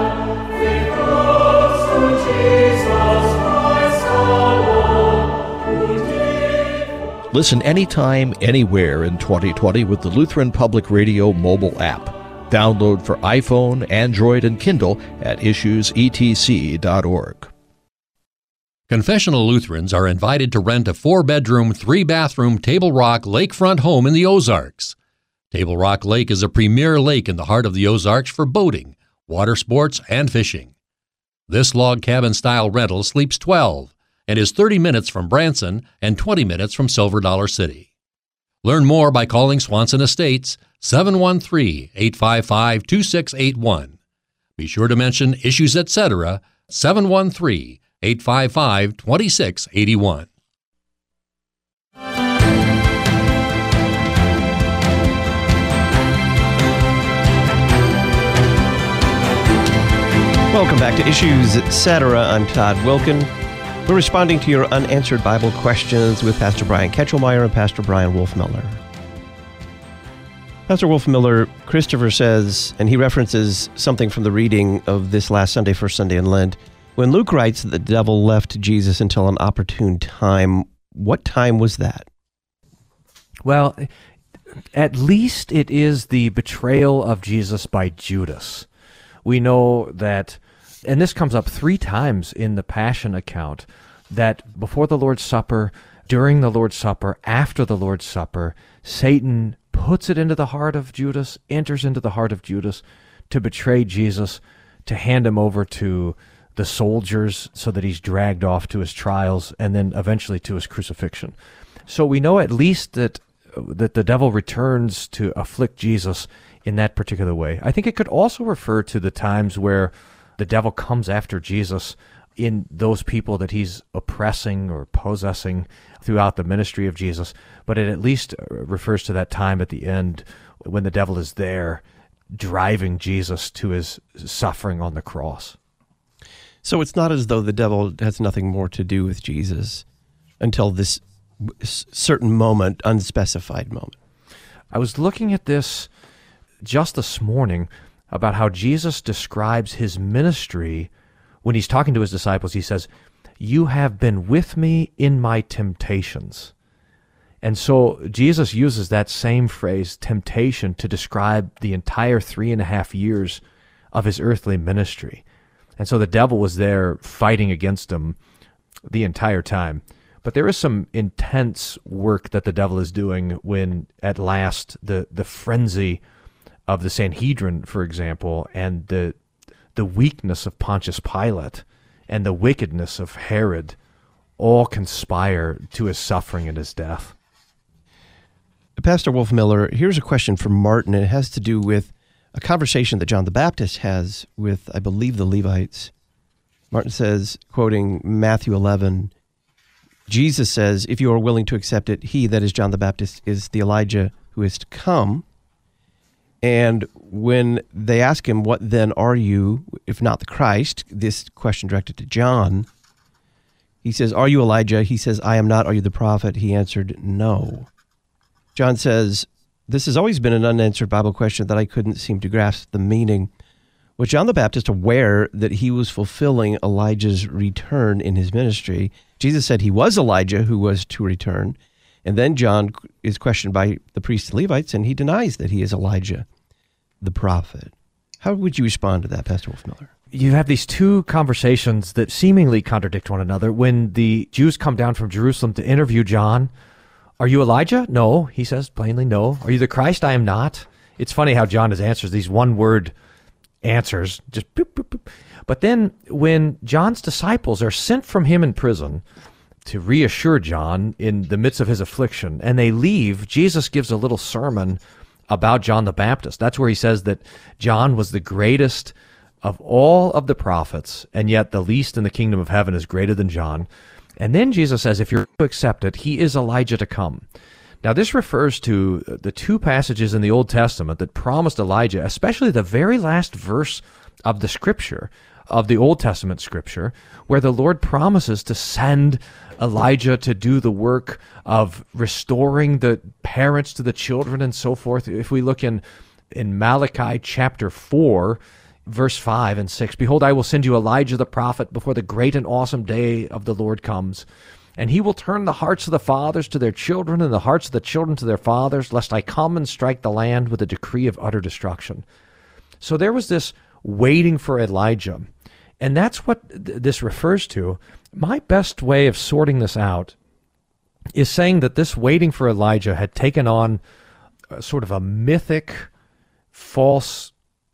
Listen anytime, anywhere in twenty twenty with the Lutheran Public Radio mobile app. Download for iPhone, Android, and Kindle at issues e t c dot org. Confessional Lutherans are invited to rent a four-bedroom, three-bathroom Table Rock lakefront home in the Ozarks. Table Rock Lake is a premier lake in the heart of the Ozarks for boating, water sports, and fishing. This log cabin-style rental sleeps twelve and is thirty minutes from Branson and twenty minutes from Silver Dollar City. Learn more by calling Swanson Estates seven one three, eight five five, two six eight one. Be sure to mention Issues, et cetera, seven one three, eight five five, two six eight one. Welcome back to Issues, et cetera. I'm Todd Wilkin. We're responding to your unanswered Bible questions with Pastor Brian Ketchelmeyer and Pastor Brian Wolfmiller. Pastor Wolfmiller, Christopher says, and he references something from the reading of this last Sunday, First Sunday in Lent, when Luke writes that the devil left Jesus until an opportune time, what time was that? Well, at least it is the betrayal of Jesus by Judas. We know that, and this comes up three times in the Passion account, that before the Lord's Supper, during the Lord's Supper, after the Lord's Supper, Satan puts it into the heart of Judas, enters into the heart of Judas to betray Jesus, to hand him over to the soldiers so that he's dragged off to his trials and then eventually to his crucifixion. So we know at least that that the devil returns to afflict Jesus in that particular way. I think it could also refer to the times where the devil comes after Jesus in those people that he's oppressing or possessing throughout the ministry of Jesus, but it at least refers to that time at the end when the devil is there driving Jesus to his suffering on the cross. So it's not as though the devil has nothing more to do with Jesus until this certain moment, unspecified moment. I was looking at this just this morning about how Jesus describes his ministry when he's talking to his disciples. He says, "You have been with me in my temptations." And so Jesus uses that same phrase, temptation, to describe the entire three and a half years of his earthly ministry. And so the devil was there fighting against him the entire time. But there is some intense work that the devil is doing when, at last, the, the frenzy of the Sanhedrin, for example, and the the weakness of Pontius Pilate and the wickedness of Herod all conspire to his suffering and his death. Pastor Wolfmiller, here's a question from Martin. It has to do with a conversation that John the Baptist has with, I believe, the Levites. Martin says, quoting Matthew eleven, Jesus says, "If you are willing to accept it, he," that is John the Baptist, "is the Elijah who is to come." And when they ask him, "What then are you, if not the Christ?" this question directed to John, he says, "Are you Elijah?" He says, "I am not." "Are you the prophet?" He answered, "No." John says, "This has always been an unanswered Bible question that I couldn't seem to grasp the meaning. Was John the Baptist aware that he was fulfilling Elijah's return in his ministry?" Jesus said he was Elijah who was to return. And then John is questioned by the priests and Levites, and he denies that he is Elijah. the prophet. How would you respond to that, Pastor Wolfmueller? You have these two conversations that seemingly contradict one another. When the Jews come down from Jerusalem to interview John, are you Elijah? No, he says plainly, no. Are you the Christ? I am not. It's funny how John has answers, these one-word answers, just boop, boop, boop. But then when John's disciples are sent from him in prison to reassure John in the midst of his affliction, and they leave, Jesus gives a little sermon about John the Baptist. That's where he says that John was the greatest of all of the prophets, and yet the least in the kingdom of heaven is greater than John. And then Jesus says, if you're to accept it, he is Elijah to come. Now, this refers to the two passages in the Old Testament that promised Elijah, especially the very last verse of the Scripture, of the Old Testament Scripture, where the Lord promises to send Elijah to do the work of restoring the parents to the children and so forth. If we look in, in Malachi chapter four, verse five and six, behold, I will send you Elijah the prophet before the great and awesome day of the Lord comes. And he will turn the hearts of the fathers to their children and the hearts of the children to their fathers, lest I come and strike the land with a decree of utter destruction. So there was this waiting for Elijah. And that's what th- this refers to. My best way of sorting this out is saying that this waiting for Elijah had taken on a sort of a mythic, false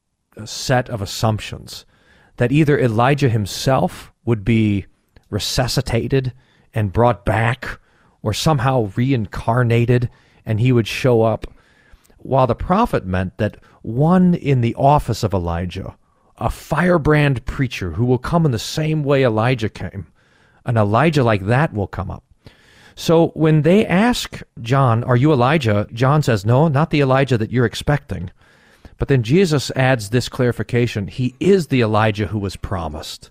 set of assumptions, that either Elijah himself would be resuscitated and brought back, or somehow reincarnated, and he would show up, while the prophet meant that one in the office of Elijah, a firebrand preacher who will come in the same way Elijah came, an Elijah like that will come up. So when they ask John, are you Elijah? John says, no, not the Elijah that you're expecting. But then Jesus adds this clarification, he is the Elijah who was promised.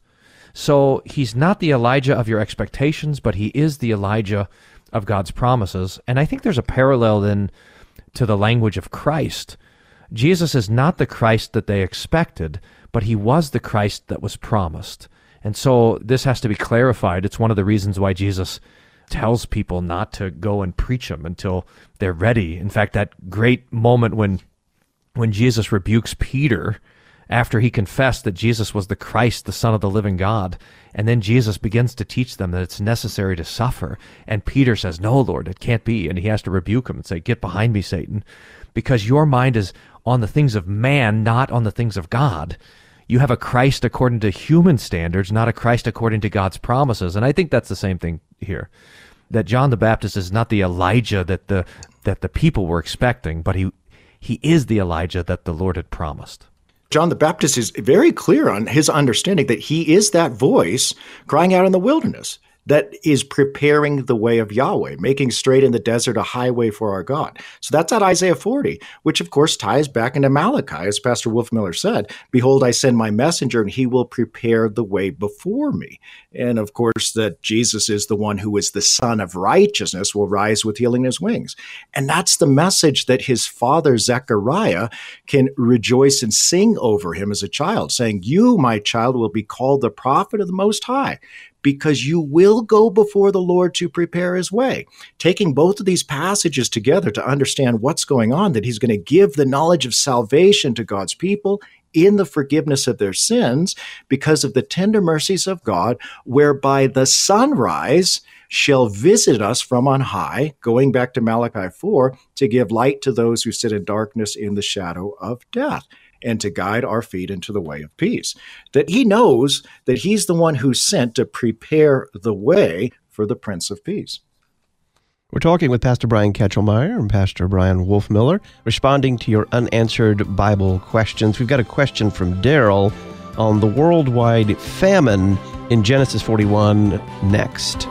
So he's not the Elijah of your expectations, but he is the Elijah of God's promises. And I think there's a parallel then to the language of Christ. Jesus is not the Christ that they expected, but he was the Christ that was promised. And so this has to be clarified. It's one of the reasons why Jesus tells people not to go and preach him until they're ready. In fact, that great moment when when Jesus rebukes Peter after he confessed that Jesus was the Christ, the Son of the living God, and then Jesus begins to teach them that it's necessary to suffer. And Peter says, no, Lord, it can't be. And he has to rebuke him and say, get behind me, Satan, because your mind is on the things of man, not on the things of God. You have a Christ according to human standards, not a Christ according to God's promises. And I think that's the same thing here, that John the Baptist is not the Elijah that the that the people were expecting, but he he is the Elijah that the Lord had promised. John the Baptist is very clear on his understanding that he is that voice crying out in the wilderness that is preparing the way of Yahweh, making straight in the desert a highway for our God. So that's at Isaiah forty, which of course ties back into Malachi, as Pastor Wolfmueller said, behold, I send my messenger and he will prepare the way before me. And of course that Jesus is the one who is the Son of righteousness, will rise with healing in his wings. And that's the message that his father Zechariah can rejoice and sing over him as a child, saying, you, my child, will be called the prophet of the Most High, because you will go before the Lord to prepare his way. Taking both of these passages together to understand what's going on, that he's going to give the knowledge of salvation to God's people in the forgiveness of their sins because of the tender mercies of God, whereby the sunrise shall visit us from on high, going back to Malachi four, to give light to those who sit in darkness in the shadow of death, and to guide our feet into the way of peace. That he knows that he's the one who's sent to prepare the way for the Prince of Peace. We're talking with Pastor Brian Ketchelmeyer and Pastor Brian Wolfmueller, responding to your unanswered Bible questions. We've got a question from Daryl on the worldwide famine in Genesis forty-one next.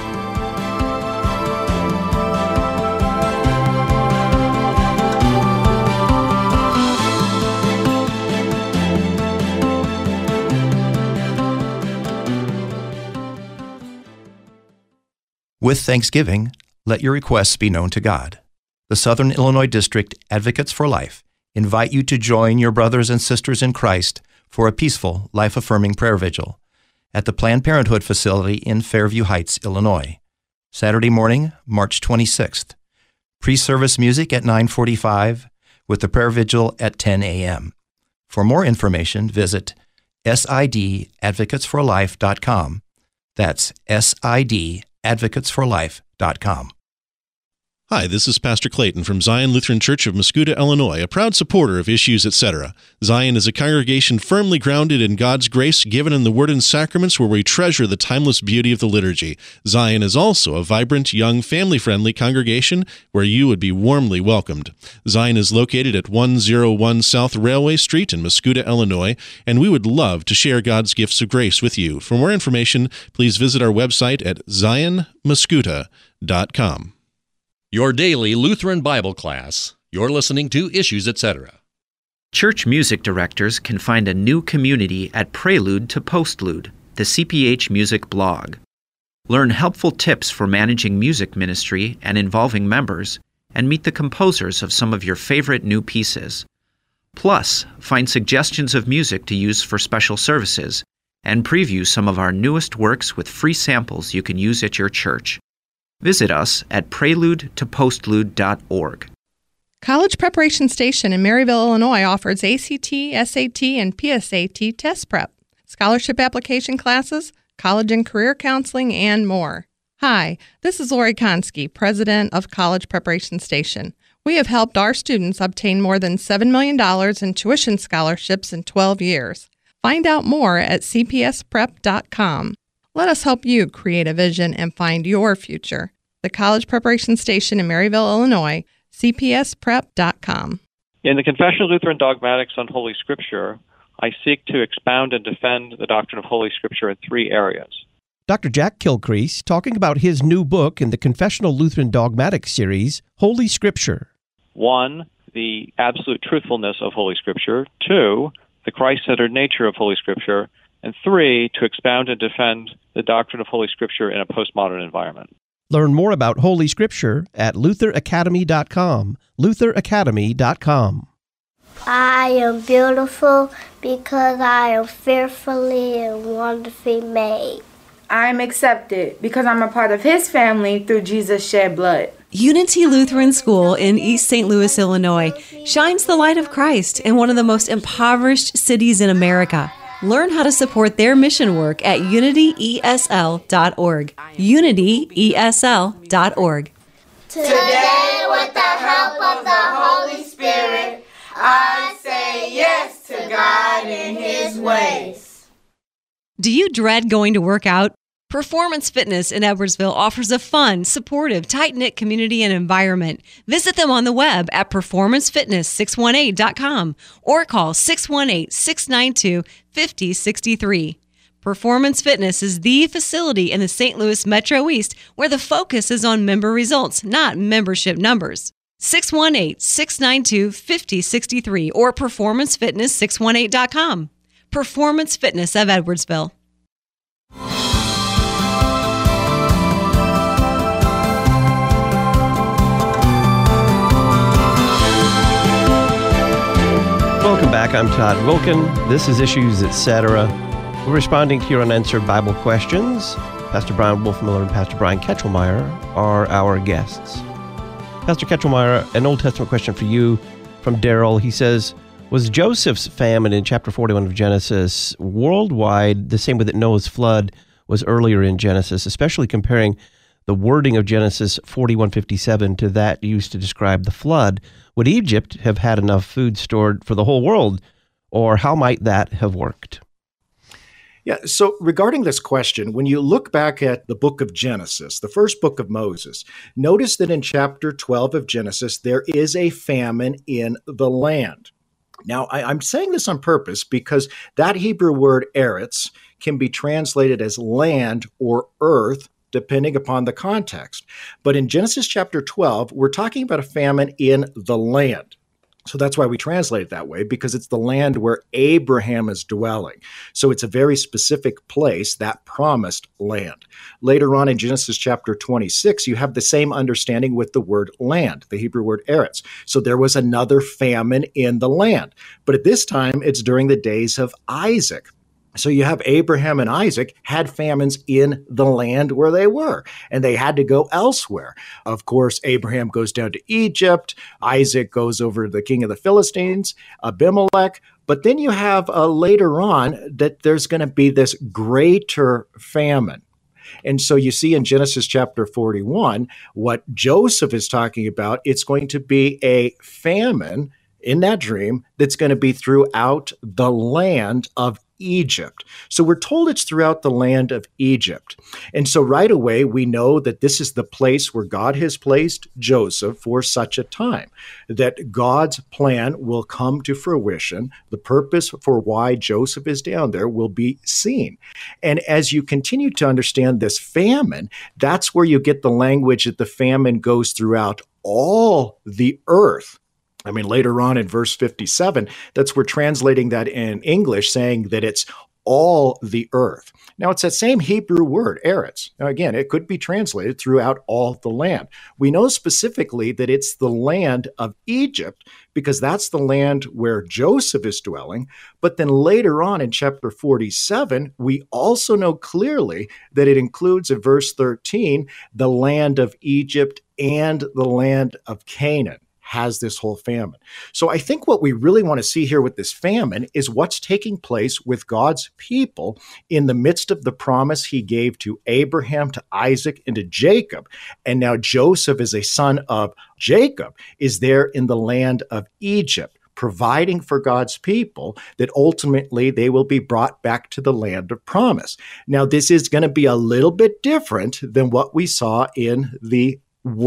With Thanksgiving, let your requests be known to God. The Southern Illinois District Advocates for Life invite you to join your brothers and sisters in Christ for a peaceful, life-affirming prayer vigil at the Planned Parenthood facility in Fairview Heights, Illinois. Saturday morning, March twenty-sixth. Pre-service music at nine forty-five, with the prayer vigil at ten a.m. For more information, visit S I D advocates for life dot com. That's S I D advocates for life dot com. Hi, this is Pastor Clayton from Zion Lutheran Church of Muscuda, Illinois, a proud supporter of Issues, et cetera. Zion is a congregation firmly grounded in God's grace given in the Word and Sacraments, where we treasure the timeless beauty of the liturgy. Zion is also a vibrant, young, family-friendly congregation where you would be warmly welcomed. Zion is located at one oh one South Railway Street in Muscuda, Illinois, and we would love to share God's gifts of grace with you. For more information, please visit our website at zion muscuda dot com. Your daily Lutheran Bible class. You're listening to Issues, et cetera. Church music directors can find a new community at Prelude to Postlude, the C P H Music blog. Learn helpful tips for managing music ministry and involving members, and meet the composers of some of your favorite new pieces. Plus, find suggestions of music to use for special services, and preview some of our newest works with free samples you can use at your church. Visit us at prelude to postlude dot org. College Preparation Station in Maryville, Illinois offers A C T, S A T, and P S A T test prep, scholarship application classes, college and career counseling, and more. Hi, this is Lori Konski, president of College Preparation Station. We have helped our students obtain more than seven million dollars in tuition scholarships in twelve years. Find out more at c p s prep dot com. Let us help you create a vision and find your future. The College Preparation Station in Maryville, Illinois, c p s prep dot com. In the Confession of Lutheran Dogmatics on Holy Scripture, I seek to expound and defend the doctrine of Holy Scripture in three areas. Doctor Jack Kilcrease talking about his new book in the Confessional Lutheran Dogmatics series, Holy Scripture. One, the absolute truthfulness of Holy Scripture. Two, the Christ-centered nature of Holy Scripture. And three, to expound and defend the doctrine of Holy Scripture in a postmodern environment. Learn more about Holy Scripture at luther academy dot com. luther academy dot com. I am beautiful because I am fearfully and wonderfully made. I am accepted because I'm a part of His family through Jesus' shed blood. Unity Lutheran School in East Saint Louis, Illinois, shines the light of Christ in one of the most impoverished cities in America. Learn how to support their mission work at unity e s l dot org. unity e s l dot org. Today, with the help of the Holy Spirit, I say yes to God and His ways. Do you dread going to work out? Performance Fitness in Edwardsville offers a fun, supportive, tight-knit community and environment. Visit them on the web at performance fitness six one eight dot com or call six one eight, six nine two, five zero six three. Performance Fitness is the facility in the Saint Louis Metro East where the focus is on member results, not membership numbers. six one eight, six nine two, five zero six three or performance fitness six one eight dot com. Performance Fitness of Edwardsville. Welcome back. I'm Todd Wilkin. This is Issues, et cetera. We're responding to your unanswered Bible questions. Pastor Brian Wolfmiller and Pastor Brian Ketchelmeyer are our guests. Pastor Ketchelmeyer, an Old Testament question for you from Daryl. He says, was Joseph's famine in chapter forty-one of Genesis worldwide the same way that Noah's flood was earlier in Genesis, especially comparing the wording of Genesis forty-one fifty-seven to that used to describe the flood? Would Egypt have had enough food stored for the whole world, or how might that have worked? Yeah, so regarding this question, when you look back at the book of Genesis, the first book of Moses, notice that in chapter twelve of Genesis, there is a famine in the land. Now, I, I'm saying this on purpose because that Hebrew word eretz can be translated as land or earth, depending upon the context. But in Genesis chapter twelve, we're talking about a famine in the land. So that's why we translate it that way, because it's the land where Abraham is dwelling. So it's a very specific place, that promised land. Later on in Genesis chapter twenty-six, you have the same understanding with the word land, the Hebrew word eretz. So there was another famine in the land. But at this time, it's during the days of Isaac. So you have Abraham and Isaac had famines in the land where they were, and they had to go elsewhere. Of course, Abraham goes down to Egypt. Isaac goes over to the king of the Philistines, Abimelech. But then you have uh, later on that there's going to be this greater famine. And so you see in Genesis chapter forty-one, what Joseph is talking about, it's going to be a famine in that dream that's going to be throughout the land of Egypt. So we're told it's throughout the land of Egypt. And so right away, we know that this is the place where God has placed Joseph for such a time, that God's plan will come to fruition. The purpose for why Joseph is down there will be seen. And as you continue to understand this famine, that's where you get the language that the famine goes throughout all the earth. I mean, later on in verse fifty-seven, that's we're translating that in English, saying that it's all the earth. Now, it's that same Hebrew word, eretz. Now, again, it could be translated throughout all the land. We know specifically that it's the land of Egypt because that's the land where Joseph is dwelling. But then later on in chapter forty-seven, we also know clearly that it includes in verse thirteen, the land of Egypt and the land of Canaan has this whole famine. So I think what we really want to see here with this famine is what's taking place with God's people in the midst of the promise he gave to Abraham, to Isaac, and to Jacob. And now Joseph, as a son of Jacob, is there in the land of Egypt, providing for God's people that ultimately they will be brought back to the land of promise. Now, this is going to be a little bit different than what we saw in the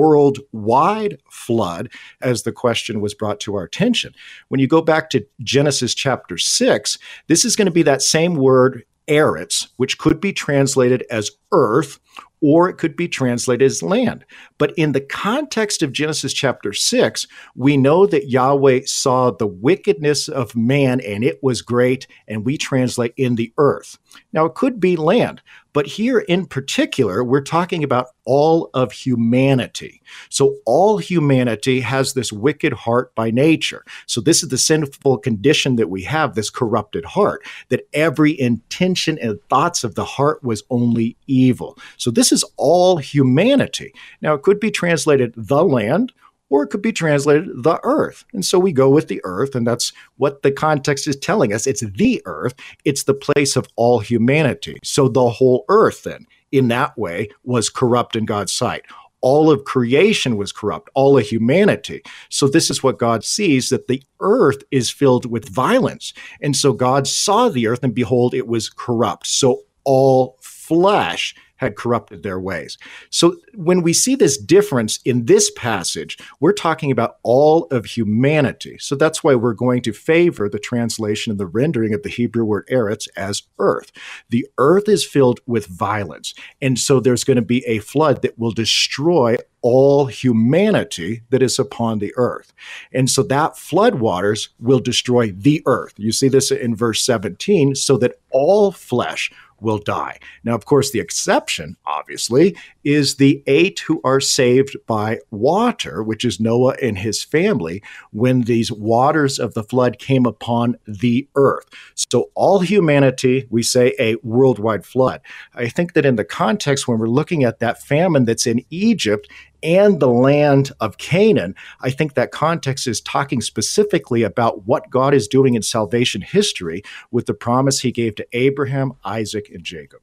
worldwide flood, as the question was brought to our attention. When you go back to Genesis chapter six, this is going to be that same word, eretz, which could be translated as earth, or it could be translated as land. But in the context of Genesis chapter six, we know that Yahweh saw the wickedness of man and it was great, and we translate in the earth. Now, it could be land, but here in particular, we're talking about all of humanity. So all humanity has this wicked heart by nature. So this is the sinful condition that we have, this corrupted heart, that every intention and thoughts of the heart was only evil. So this is all humanity. Now, it could be translated the land, or it could be translated the earth. And so we go with the earth, and that's what the context is telling us. It's the earth. It's the place of all humanity. So the whole earth then, in that way, was corrupt in God's sight. All of creation was corrupt, all of humanity. So this is what God sees, that the earth is filled with violence. And so God saw the earth, and behold, it was corrupt. So all flesh had corrupted their ways. So when we see this difference in this passage, we're talking about all of humanity. So that's why we're going to favor the translation and the rendering of the Hebrew word eretz as earth. The earth is filled with violence. And so there's going to be a flood that will destroy all humanity that is upon the earth. And so that flood waters will destroy the earth. You see this in verse seventeen, so that all flesh will die. Now, of course, the exception, obviously, is the eight who are saved by water, which is Noah and his family, when these waters of the flood came upon the earth. So all humanity, we say a worldwide flood. I think that in the context when we're looking at that famine that's in Egypt and the land of Canaan, I think that context is talking specifically about what God is doing in salvation history with the promise he gave to Abraham, Isaac, and Jacob.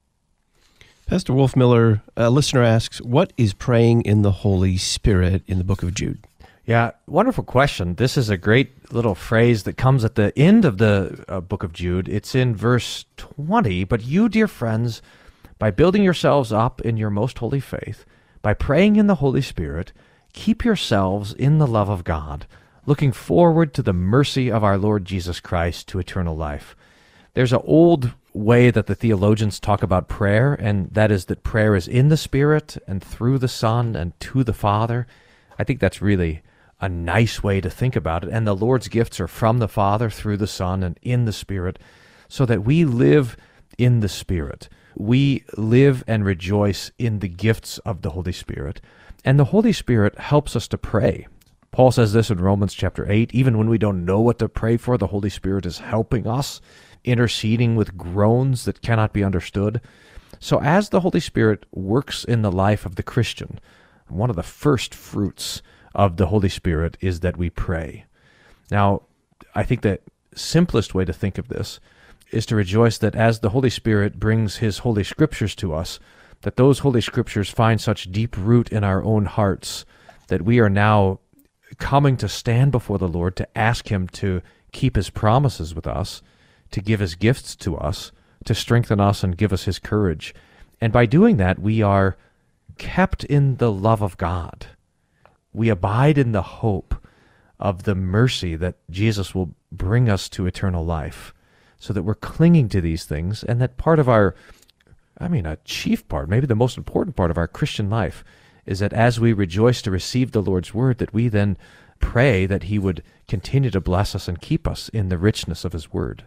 Pastor Wolfmiller, a listener asks, what is praying in the Holy Spirit in the book of Jude? Yeah, wonderful question. This is a great little phrase that comes at the end of the uh, book of Jude. It's in verse twenty. But you, dear friends, by building yourselves up in your most holy faith, by praying in the Holy Spirit, keep yourselves in the love of God, looking forward to the mercy of our Lord Jesus Christ to eternal life. There's an old way that the theologians talk about prayer, and that is that prayer is in the Spirit and through the Son and to the Father. I think that's really a nice way to think about it. And the Lord's gifts are from the Father through the Son and in the Spirit, so that we live in the Spirit. We live and rejoice in the gifts of the Holy Spirit. And the Holy Spirit helps us to pray. Paul says this in Romans chapter eight, even when we don't know what to pray for, the Holy Spirit is helping us interceding with groans that cannot be understood. So as the Holy Spirit works in the life of the Christian, one of the first fruits of the Holy Spirit is that we pray. Now, I think the simplest way to think of this is to rejoice that as the Holy Spirit brings His Holy Scriptures to us, that those Holy Scriptures find such deep root in our own hearts that we are now coming to stand before the Lord to ask Him to keep His promises with us, to give His gifts to us, to strengthen us and give us His courage. And by doing that, we are kept in the love of God. We abide in the hope of the mercy that Jesus will bring us to eternal life, so that we're clinging to these things, and that part of our, I mean, a chief part, maybe the most important part of our Christian life, is that as we rejoice to receive the Lord's word, that we then pray that He would continue to bless us and keep us in the richness of His word.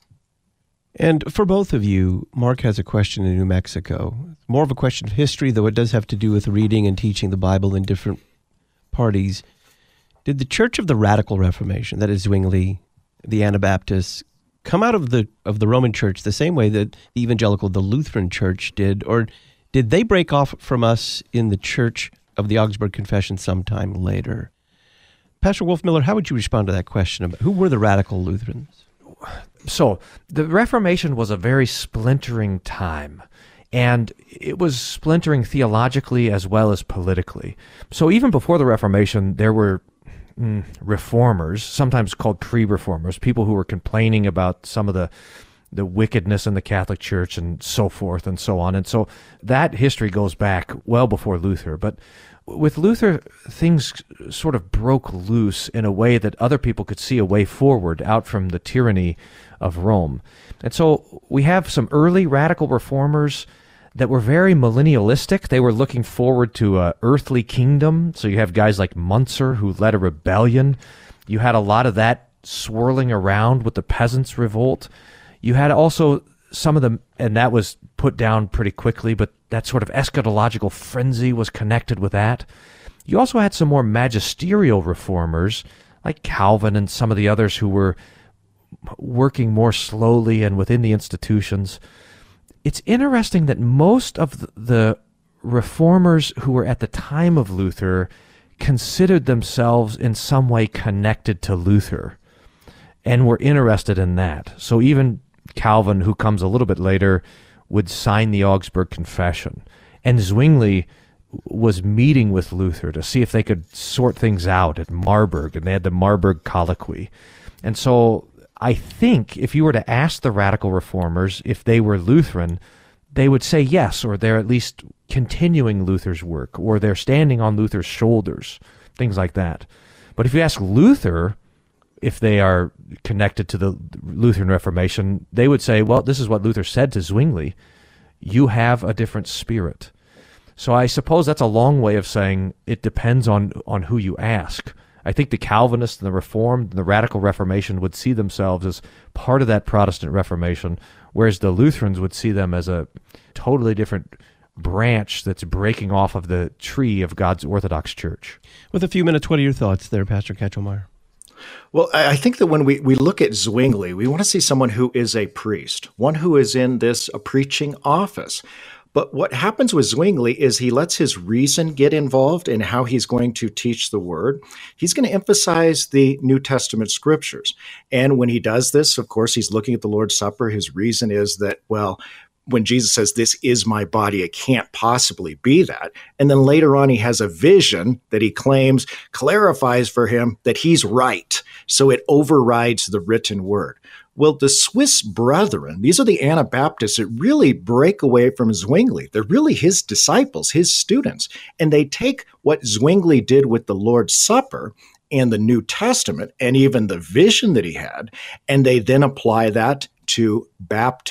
And for both of you, Mark has a question in New Mexico. More of a question of history, though it does have to do with reading and teaching the Bible in different parties. Did the Church of the Radical Reformation, that is Zwingli, the Anabaptists, come out of the of the Roman Church the same way that the evangelical, the Lutheran Church did, or did they break off from us in the Church of the Augsburg Confession sometime later? Pastor Wolfmueller, how would you respond to that question? About who were the radical Lutherans? So the Reformation was a very splintering time, and it was splintering theologically as well as politically. So even before the Reformation, there were mm, reformers, sometimes called pre-reformers, people who were complaining about some of the the wickedness in the Catholic Church and so forth and so on. And so that history goes back well before Luther. But with Luther, things sort of broke loose in a way that other people could see a way forward out from the tyranny of Rome. And so we have some early radical reformers that were very millennialistic. They were looking forward to an earthly kingdom. So you have guys like Munzer, who led a rebellion. You had a lot of that swirling around with the Peasants' Revolt. You had also some of them, and that was put down pretty quickly, but that sort of eschatological frenzy was connected with that. You also had some more magisterial reformers, like Calvin and some of the others who were working more slowly and within the institutions. It's interesting that most of the reformers who were at the time of Luther considered themselves in some way connected to Luther and were interested in that. So even Calvin, who comes a little bit later, would sign the Augsburg Confession. And Zwingli was meeting with Luther to see if they could sort things out at Marburg, and they had the Marburg Colloquy. And so I think if you were to ask the radical reformers if they were Lutheran, they would say yes, or they're at least continuing Luther's work, or they're standing on Luther's shoulders, things like that. But if you ask Luther if they are connected to the Lutheran Reformation, they would say, well, this is what Luther said to Zwingli: you have a different spirit. So I suppose that's a long way of saying it depends on, on who you ask. I think the Calvinists and the Reformed and the Radical Reformation would see themselves as part of that Protestant Reformation, whereas the Lutherans would see them as a totally different branch that's breaking off of the tree of God's Orthodox Church. With a few minutes, what are your thoughts there, Pastor Katchelmeyer? Well, I think that when we, we look at Zwingli, we want to see someone who is a priest, one who is in this a preaching office. But what happens with Zwingli is he lets his reason get involved in how he's going to teach the word. He's going to emphasize the New Testament scriptures. And when he does this, of course, he's looking at the Lord's Supper. His reason is that, well, when Jesus says, this is my body, it can't possibly be that. And then later on, he has a vision that he claims clarifies for him that he's right. So it overrides the written word. Well, the Swiss Brethren, these are the Anabaptists that really break away from Zwingli. They're really his disciples, his students. And they take what Zwingli did with the Lord's Supper and the New Testament and even the vision that he had, and they then apply that to baptism.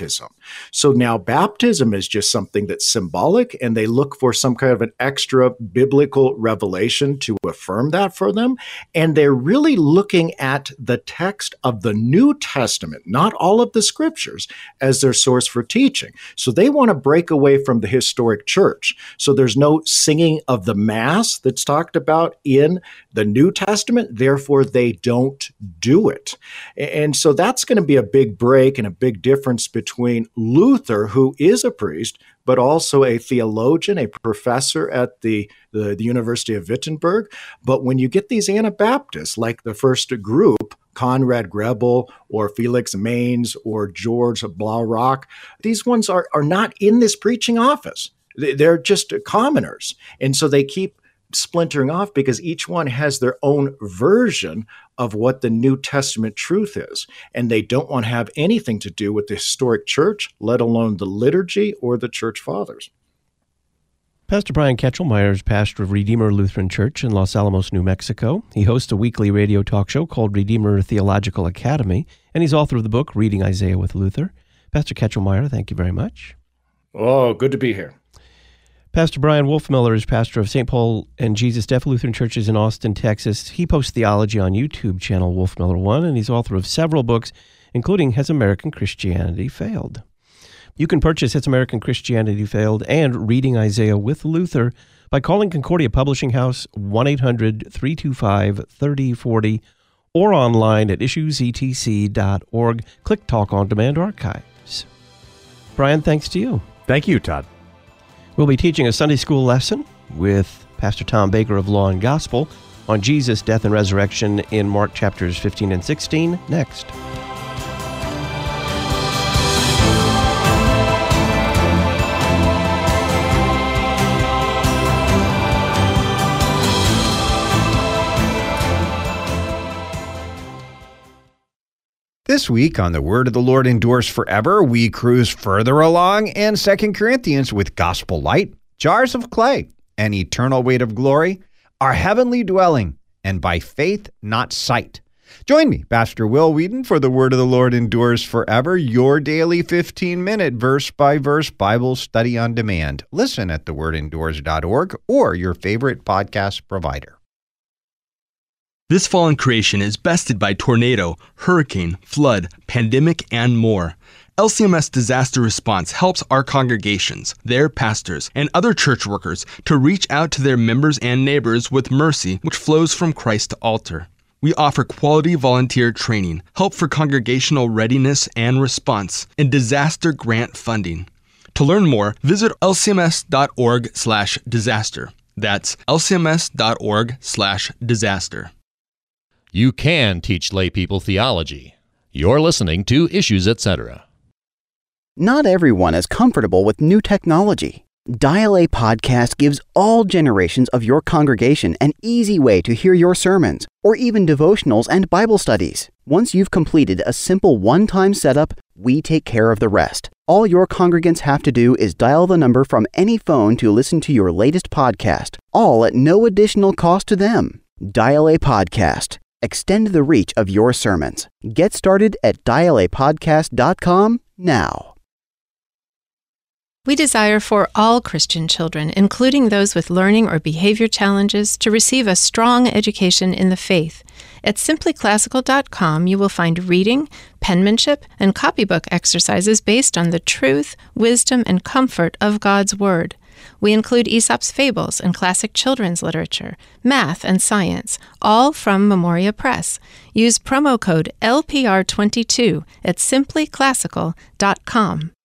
So now baptism is just something that's symbolic, and they look for some kind of an extra biblical revelation to affirm that for them. And they're really looking at the text of the New Testament, not all of the scriptures, as their source for teaching. So they want to break away from the historic church. So there's no singing of the Mass that's talked about in the New Testament. Therefore, they don't do it. And so that's going to be a big break and a big difference between Luther, who is a priest, but also a theologian, a professor at the, the, the University of Wittenberg. But when you get these Anabaptists, like the first group, Conrad Grebel or Felix Maines or George Blaurock, these ones are, are not in this preaching office. They're just commoners. And so they keep splintering off because each one has their own version of what the New Testament truth is. And they don't want to have anything to do with the historic church, let alone the liturgy or the church fathers. Pastor Brian Ketchelmeyer is pastor of Redeemer Lutheran Church in Los Alamos, New Mexico. He hosts a weekly radio talk show called Redeemer Theological Academy, and he's author of the book Reading Isaiah with Luther. Pastor Ketchelmeyer, thank you very much. Oh, good to be here. Pastor Brian Wolfmiller is pastor of Saint Paul and Jesus Deaf Lutheran Churches in Austin, Texas. He posts theology on YouTube channel Wolfmiller one, and he's author of several books, including Has American Christianity Failed? You can purchase Has American Christianity Failed and Reading Isaiah with Luther by calling Concordia Publishing House one eight hundred, three two five, three oh four oh or online at issues e t c dot org. Click Talk on Demand Archives. Brian, thanks to you. Thank you, Todd. We'll be teaching a Sunday school lesson with Pastor Tom Baker of Law and Gospel on Jesus' death and resurrection in Mark chapters fifteen and sixteen next. This week on The Word of the Lord Endures Forever, we cruise further along in Second Corinthians with Gospel Light, Jars of Clay, an eternal weight of glory, our heavenly dwelling, and by faith, not sight. Join me, Pastor Will Whedon, for The Word of the Lord Endures Forever, your daily fifteen-minute verse-by-verse Bible study on demand. Listen at the word endures dot org or your favorite podcast provider. This fallen creation is bested by tornado, hurricane, flood, pandemic, and more. L C M S Disaster Response helps our congregations, their pastors, and other church workers to reach out to their members and neighbors with mercy which flows from Christ to altar. We offer quality volunteer training, help for congregational readiness and response, and disaster grant funding. To learn more, visit L C M S dot org slash disaster. That's L C M S dot org slash disaster. You can teach lay people theology. You're listening to Issues, et cetera. Not everyone is comfortable with new technology. Dial A Podcast gives all generations of your congregation an easy way to hear your sermons, or even devotionals and Bible studies. Once you've completed a simple one-time setup, we take care of the rest. All your congregants have to do is dial the number from any phone to listen to your latest podcast, all at no additional cost to them. Dial A Podcast. Extend the reach of your sermons. Get started at dial a podcast dot com now. We desire for all Christian children, including those with learning or behavior challenges, to receive a strong education in the faith. At simply classical dot com, you will find reading, penmanship, and copybook exercises based on the truth, wisdom, and comfort of God's Word. We include Aesop's Fables and classic children's literature, math and science, all from Memoria Press. Use promo code L P R twenty-two at simply classical dot com.